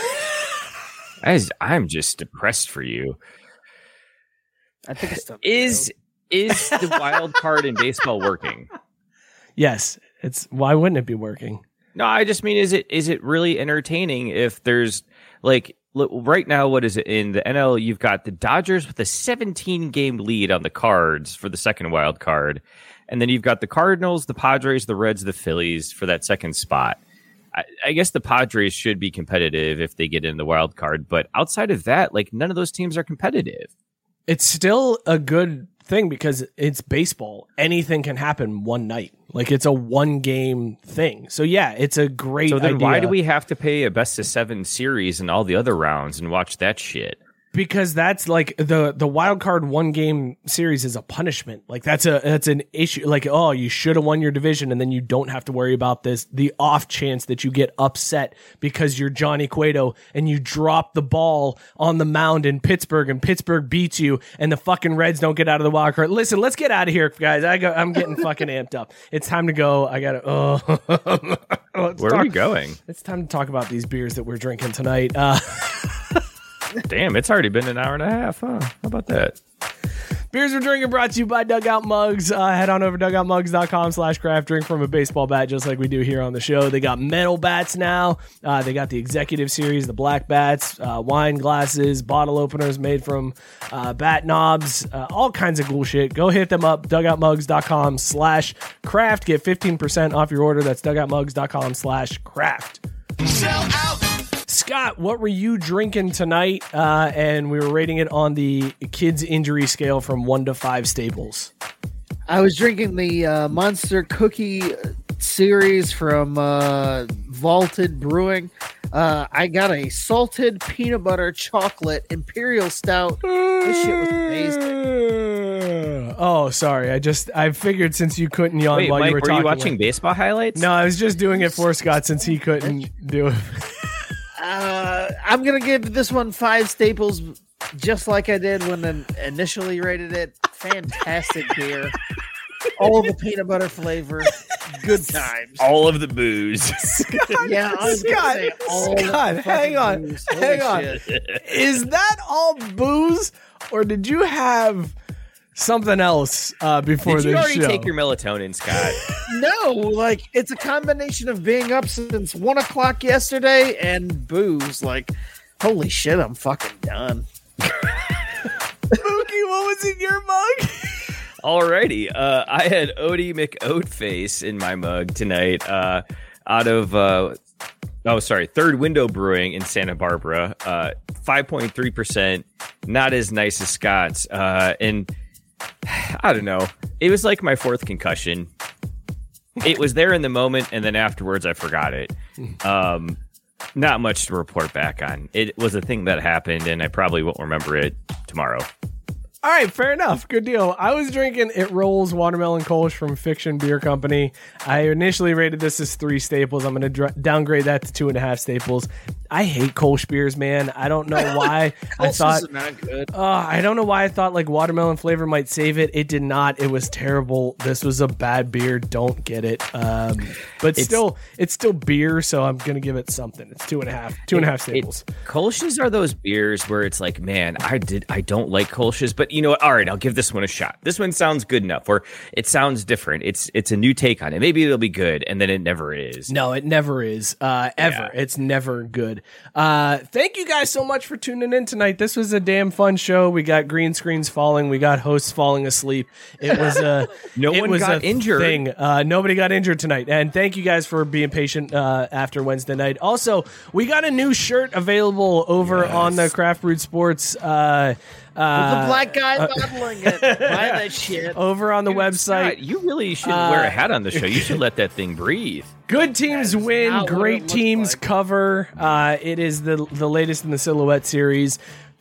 I'm just depressed for you.
I think it's
is the wild card in baseball working?
Yes. Why wouldn't it be working?
No, I just mean, is it really entertaining if there's like, right now, what is it in the NL? You've got the Dodgers with a 17-game lead on the Cards for the second wild card, and then you've got the Cardinals, the Padres, the Reds, the Phillies for that second spot. I guess the Padres should be competitive if they get in the wild card, but outside of that, like, none of those teams are competitive.
It's still a good thing because it's baseball. Anything can happen one night. Like, it's a 1-game thing. So yeah, it's a great idea.
So then why do we have to pay a best of 7 series and all the other rounds and watch that shit?
Because that's like the wild card 1-game series is a punishment. Like, that's an issue. Like, oh, you should have won your division, and then you don't have to worry about the off chance that you get upset because you're Johnny Cueto and you drop the ball on the mound in Pittsburgh and Pittsburgh beats you and the fucking Reds don't get out of the wild card. Listen, let's get out of here, guys. I'm getting fucking amped up. It's time to go. I gotta.
Where are we going?
It's time to talk about these beers that we're drinking tonight.
Damn, it's already been an hour and a half, huh? How about that?
Beers We're Drinking brought to you by Dugout Mugs. Head on over to dugoutmugs.com/craft. Drink from a baseball bat just like we do here on the show. They got metal bats now. They got the executive series, the black bats, wine glasses, bottle openers made from bat knobs, all kinds of cool shit. Go hit them up, dugoutmugs.com/craft. Get 15% off your order. That's dugoutmugs.com/craft.
Sell out.
Scott, what were you drinking tonight? And we were rating it on the kids injury scale from 1 to 5 staples.
I was drinking the Monster Cookie series from Vaulted Brewing. I got a salted peanut butter chocolate imperial stout. This shit was amazing.
Oh, sorry. I figured since you couldn't yawn
Wait,
while
Mike,
you were talking.
Were you watching baseball highlights?
No, I was just doing it for Scott since he couldn't do it.
I'm going to give this one 5 staples, just like I did when I initially rated it. Fantastic beer. All the peanut butter flavor. Good times.
All of the booze.
Scott,
yeah, I was
Scott,
say all
Scott,
the
hang on.
booze.
Hang on. Is that all booze, or did you have something else before this show?
Did you already take your melatonin, Scott?
No, like, it's a combination of being up since 1 o'clock yesterday and booze. Like, holy shit, I'm fucking done.
Mookie, what was in your mug?
Alrighty, I had Odie McOatface in my mug tonight, out of Third Window Brewing in Santa Barbara, 5.3%, not as nice as Scott's, and I don't know, it was like my 4th concussion. It was there in the moment, and then afterwards I forgot it. Not much to report back on. It was a thing that happened, and I probably won't remember it tomorrow.
All right, fair enough. Good deal. I was drinking It Rolls Watermelon Kolsch from Fiction Beer Company. I initially rated this as 3 staples. I'm going to downgrade that to 2.5 staples. I hate Kolsch beers, man. I don't know why. I thought
is not good.
I don't know why I thought like watermelon flavor might save it. It did not. It was terrible. This was a bad beer. Don't get it. But it's still beer, so I'm going to give it something. It's 2.5 staples.
Kolsch's are those beers where it's like, man, I don't like Kolsch's, but you know what? All right, I'll give this one a shot. This one sounds good enough, or it sounds different. It's a new take on it. Maybe it'll be good, and then it never is.
No, it never is. Ever. Yeah. It's never good. Thank you guys so much for tuning in tonight. This was a damn fun show. We got green screens falling. We got hosts falling asleep. It was
no one got injured.
Thing. Nobody got injured tonight. And thank you guys for being patient after Wednesday night. Also, we got a new shirt available over on the Craft Brewed Sports.
With the black guy modeling it. Buy that shit.
Over on the website.
Scott, you really shouldn't wear a hat on the show. You should let that thing breathe.
Good teams win. Great teams cover. It is the latest in the Silhouette series.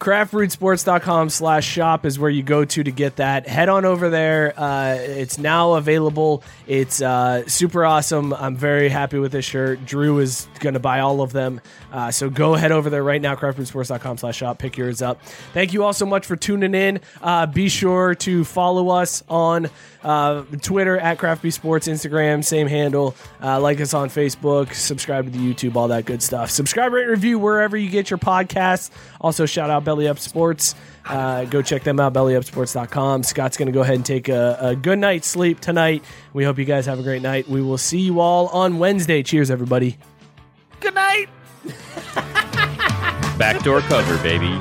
craftbrewedsports.com/shop is where you go to get that. Head on over there. It's now available. It's super awesome. I'm very happy with this shirt. Drew is going to buy all of them. So go head over there right now, craftbrewedsports.com/shop. Pick yours up. Thank you all so much for tuning in. Be sure to follow us on Twitter at CraftBeSports, Instagram, same handle. Like us on Facebook, subscribe to the YouTube, all that good stuff. Subscribe, rate, review wherever you get your podcasts. Also, shout out Belly Up Sports. Go check them out, bellyupsports.com. Scott's going to go ahead and take a good night's sleep tonight. We hope you guys have a great night. We will see you all on Wednesday. Cheers, everybody.
Good night.
Backdoor cover, baby.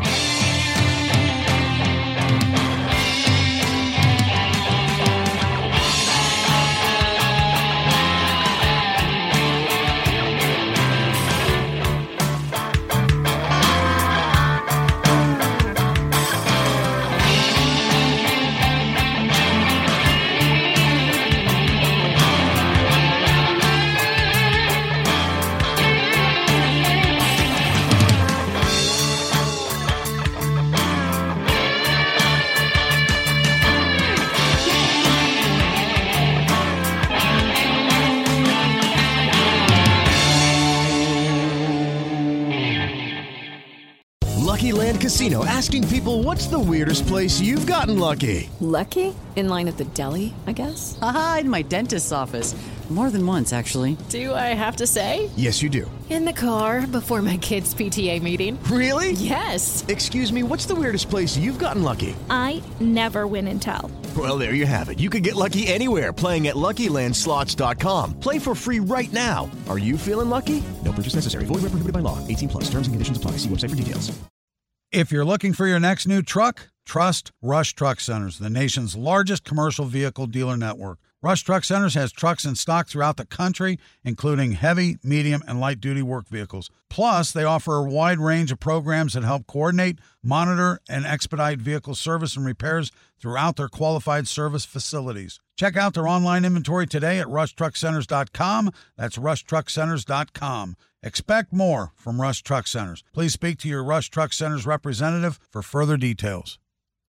Lucky Land Casino, asking people, what's the weirdest place you've gotten lucky?
Lucky? In line at the deli, I guess?
Aha, in my dentist's office. More than once, actually.
Do I have to say?
Yes, you do.
In the car before my kids' PTA meeting.
Really?
Yes.
Excuse me, what's the weirdest place you've gotten lucky?
I never win and tell.
Well, there you have it. You can get lucky anywhere, playing at LuckyLandSlots.com. Play for free right now. Are you feeling lucky? No purchase necessary. Void where prohibited by law. 18+. Terms and conditions apply. See website for details.
If you're looking for your next new truck, trust Rush Truck Centers, the nation's largest commercial vehicle dealer network. Rush Truck Centers has trucks in stock throughout the country, including heavy, medium, and light-duty work vehicles. Plus, they offer a wide range of programs that help coordinate, monitor, and expedite vehicle service and repairs throughout their qualified service facilities. Check out their online inventory today at rushtruckcenters.com. That's rushtruckcenters.com. Expect more from Rush Truck Centers. Please speak to your Rush Truck Centers representative for further details.